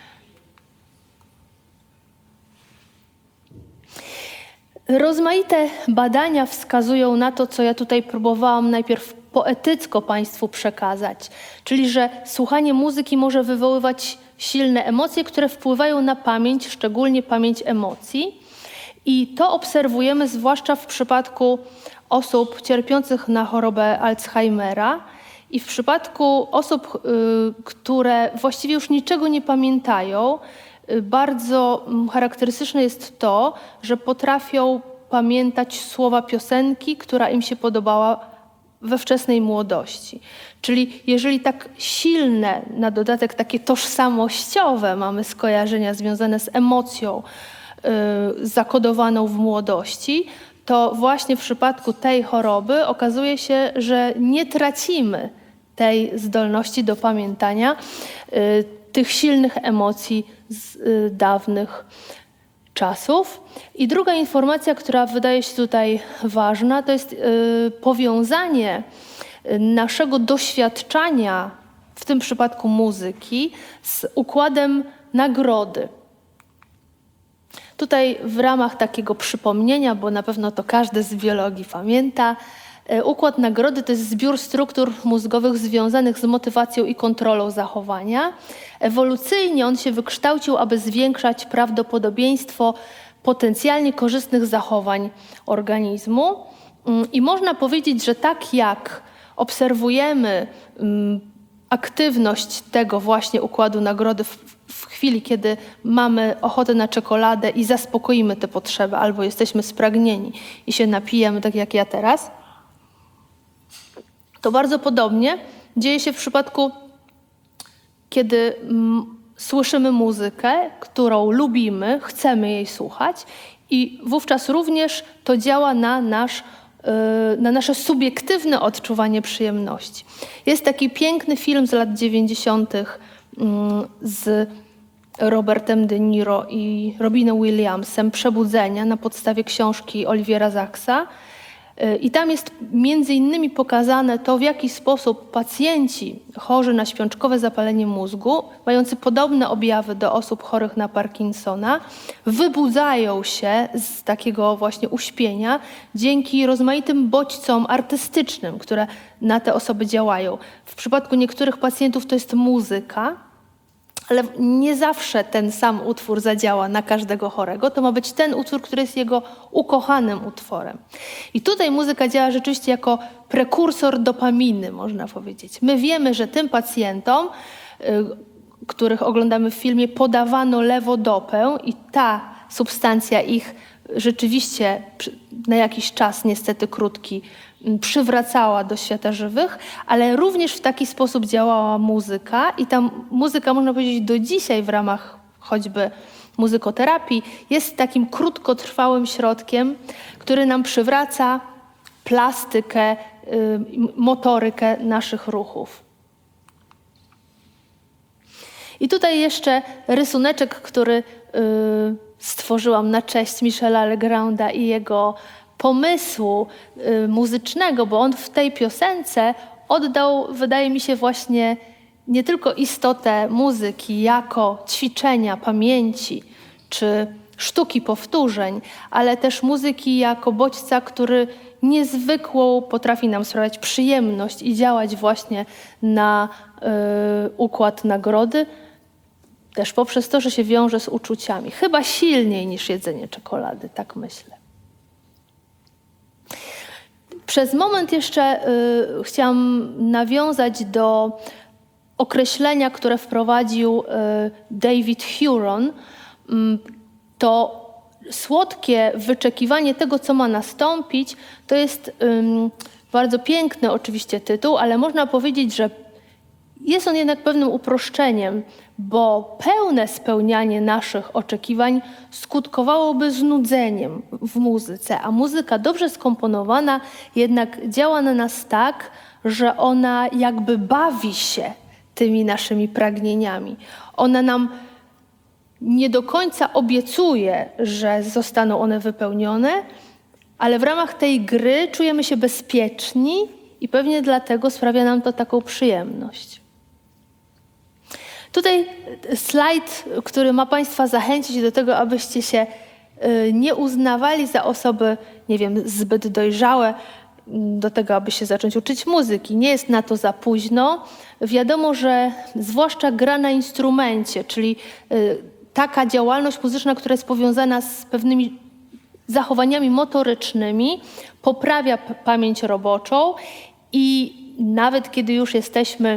Rozmaite badania wskazują na to, co ja tutaj próbowałam najpierw poetycko Państwu przekazać, czyli że słuchanie muzyki może wywoływać silne emocje, które wpływają na pamięć, szczególnie pamięć emocji. I to obserwujemy zwłaszcza w przypadku osób cierpiących na chorobę Alzheimera i w przypadku osób, które właściwie już niczego nie pamiętają. Bardzo charakterystyczne jest to, że potrafią pamiętać słowa piosenki, która im się podobała we wczesnej młodości. Czyli jeżeli tak silne, na dodatek takie tożsamościowe mamy skojarzenia związane z emocją zakodowaną w młodości, to właśnie w przypadku tej choroby okazuje się, że nie tracimy tej zdolności do pamiętania tych silnych emocji z dawnych czasów. I druga informacja, która wydaje się tutaj ważna, to jest powiązanie naszego doświadczania, w tym przypadku muzyki, z układem nagrody. Tutaj w ramach takiego przypomnienia, bo na pewno to każdy z biologii pamięta, układ nagrody to jest zbiór struktur mózgowych związanych z motywacją i kontrolą zachowania. Ewolucyjnie on się wykształcił, aby zwiększać prawdopodobieństwo potencjalnie korzystnych zachowań organizmu. I można powiedzieć, że tak jak obserwujemy aktywność tego właśnie układu nagrody w chwili, kiedy mamy ochotę na czekoladę i zaspokoimy te potrzeby, albo jesteśmy spragnieni i się napijemy, tak jak ja teraz, to bardzo podobnie dzieje się w przypadku, kiedy słyszymy muzykę, którą lubimy, chcemy jej słuchać i wówczas również to działa na nasze subiektywne odczuwanie przyjemności. Jest taki piękny film z lat 90. z Robertem De Niro i Robinem Williamsem, Przebudzenia, na podstawie książki Oliviera Sacksa. I tam jest między innymi pokazane to, w jaki sposób pacjenci chorzy na śpiączkowe zapalenie mózgu, mający podobne objawy do osób chorych na Parkinsona, wybudzają się z takiego właśnie uśpienia dzięki rozmaitym bodźcom artystycznym, które na te osoby działają. W przypadku niektórych pacjentów to jest muzyka, ale nie zawsze ten sam utwór zadziała na każdego chorego. To ma być ten utwór, który jest jego ukochanym utworem. I tutaj muzyka działa rzeczywiście jako prekursor dopaminy, można powiedzieć. My wiemy, że tym pacjentom, których oglądamy w filmie, podawano lewodopę i ta substancja ich rzeczywiście na jakiś czas, niestety krótki, przywracała do świata żywych, ale również w taki sposób działała muzyka i ta muzyka, można powiedzieć, do dzisiaj w ramach choćby muzykoterapii jest takim krótkotrwałym środkiem, który nam przywraca plastykę, motorykę naszych ruchów. I tutaj jeszcze rysuneczek, który stworzyłam na cześć Michela Legranda i jego pomysłu muzycznego, bo on w tej piosence oddał, wydaje mi się, właśnie nie tylko istotę muzyki jako ćwiczenia pamięci czy sztuki powtórzeń, ale też muzyki jako bodźca, który niezwykłą potrafi nam sprawiać przyjemność i działać właśnie na układ nagrody, też poprzez to, że się wiąże z uczuciami. Chyba silniej niż jedzenie czekolady, tak myślę. Przez moment jeszcze chciałam nawiązać do określenia, które wprowadził David Huron. To słodkie wyczekiwanie tego, co ma nastąpić, to jest bardzo piękny oczywiście tytuł, ale można powiedzieć, że jest on jednak pewnym uproszczeniem, bo pełne spełnianie naszych oczekiwań skutkowałoby znudzeniem w muzyce, a muzyka dobrze skomponowana jednak działa na nas tak, że ona jakby bawi się tymi naszymi pragnieniami. Ona nam nie do końca obiecuje, że zostaną one wypełnione, ale w ramach tej gry czujemy się bezpieczni i pewnie dlatego sprawia nam to taką przyjemność. Tutaj slajd, który ma Państwa zachęcić do tego, abyście się nie uznawali za osoby, nie wiem, zbyt dojrzałe do tego, aby się zacząć uczyć muzyki. Nie jest na to za późno. Wiadomo, że zwłaszcza gra na instrumencie, czyli taka działalność muzyczna, która jest powiązana z pewnymi zachowaniami motorycznymi, poprawia pamięć roboczą i nawet kiedy już jesteśmy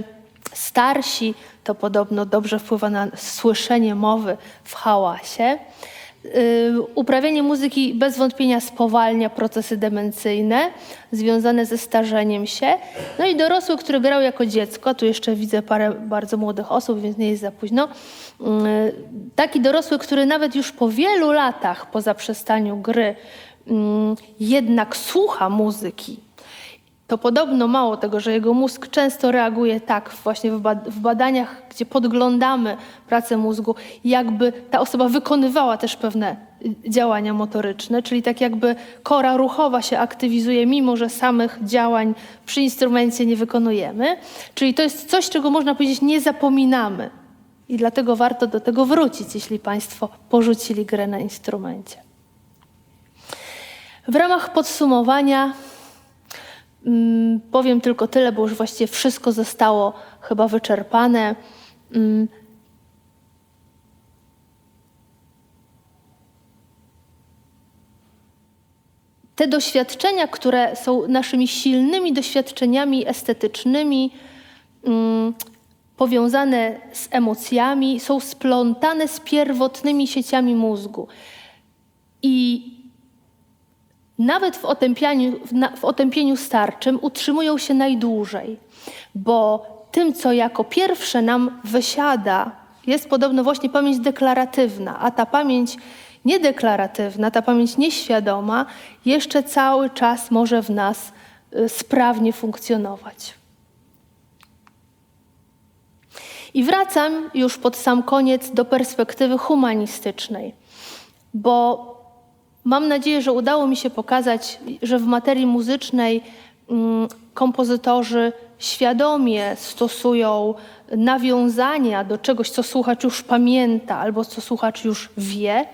starsi, to podobno dobrze wpływa na słyszenie mowy w hałasie. Uprawianie muzyki bez wątpienia spowalnia procesy demencyjne związane ze starzeniem się. No i dorosły, który grał jako dziecko, tu jeszcze widzę parę bardzo młodych osób, więc nie jest za późno. Taki dorosły, który nawet już po wielu latach po zaprzestaniu gry jednak słucha muzyki, to podobno mało tego, że jego mózg często reaguje tak właśnie w badaniach, gdzie podglądamy pracę mózgu, jakby ta osoba wykonywała też pewne działania motoryczne, czyli tak jakby kora ruchowa się aktywizuje, mimo że samych działań przy instrumencie nie wykonujemy. Czyli to jest coś, czego można powiedzieć nie zapominamy. I dlatego warto do tego wrócić, jeśli Państwo porzucili grę na instrumencie. W ramach podsumowania powiem tylko tyle, bo już właściwie wszystko zostało chyba wyczerpane. Te doświadczenia, które są naszymi silnymi doświadczeniami estetycznymi, powiązane z emocjami, są splątane z pierwotnymi sieciami mózgu. I nawet w otępieniu starczym utrzymują się najdłużej, bo tym, co jako pierwsze nam wysiada, jest podobno właśnie pamięć deklaratywna, a ta pamięć niedeklaratywna, ta pamięć nieświadoma jeszcze cały czas może w nas sprawnie funkcjonować. I wracam już pod sam koniec do perspektywy humanistycznej, bo mam nadzieję, że udało mi się pokazać, że w materii muzycznej kompozytorzy świadomie stosują nawiązania do czegoś, co słuchacz już pamięta albo co słuchacz już wie.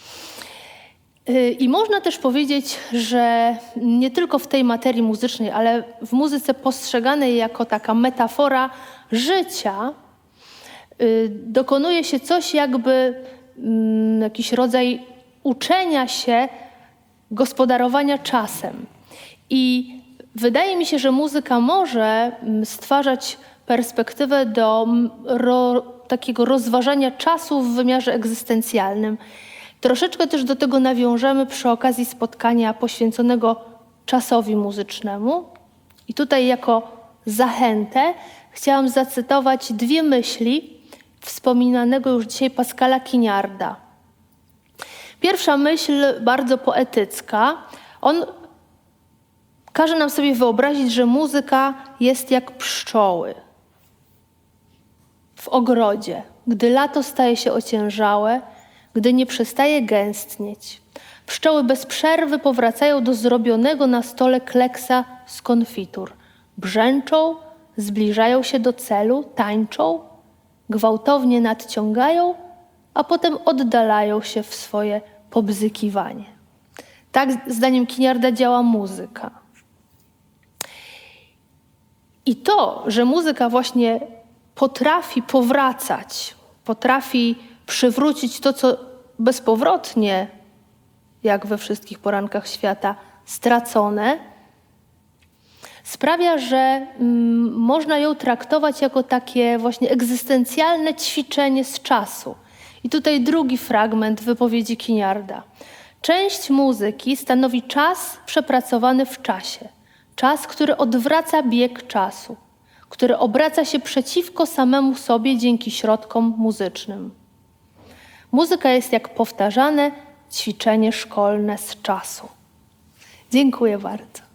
I można też powiedzieć, że nie tylko w tej materii muzycznej, ale w muzyce postrzeganej jako taka metafora życia dokonuje się coś jakby jakiś rodzaj uczenia się gospodarowania czasem. I wydaje mi się, że muzyka może stwarzać perspektywę do takiego rozważania czasu w wymiarze egzystencjalnym. Troszeczkę też do tego nawiążemy przy okazji spotkania poświęconego czasowi muzycznemu. I tutaj jako zachętę chciałam zacytować dwie myśli wspominanego już dzisiaj Pascala Quignarda. Pierwsza myśl, bardzo poetycka. On każe nam sobie wyobrazić, że muzyka jest jak pszczoły w ogrodzie. Gdy lato staje się ociężałe, gdy nie przestaje gęstnieć, pszczoły bez przerwy powracają do zrobionego na stole kleksa z konfitur. Brzęczą, zbliżają się do celu, tańczą, gwałtownie nadciągają, a potem oddalają się w swoje pobzykiwanie. Tak zdaniem Quignarda działa muzyka. I to, że muzyka właśnie potrafi powracać, potrafi przywrócić to, co bezpowrotnie, jak we wszystkich porankach świata, stracone, sprawia, że można ją traktować jako takie właśnie egzystencjalne ćwiczenie z czasu. I tutaj drugi fragment wypowiedzi Quignarda. Część muzyki stanowi czas przepracowany w czasie. Czas, który odwraca bieg czasu, który obraca się przeciwko samemu sobie dzięki środkom muzycznym. Muzyka jest jak powtarzane ćwiczenie szkolne z czasu. Dziękuję bardzo.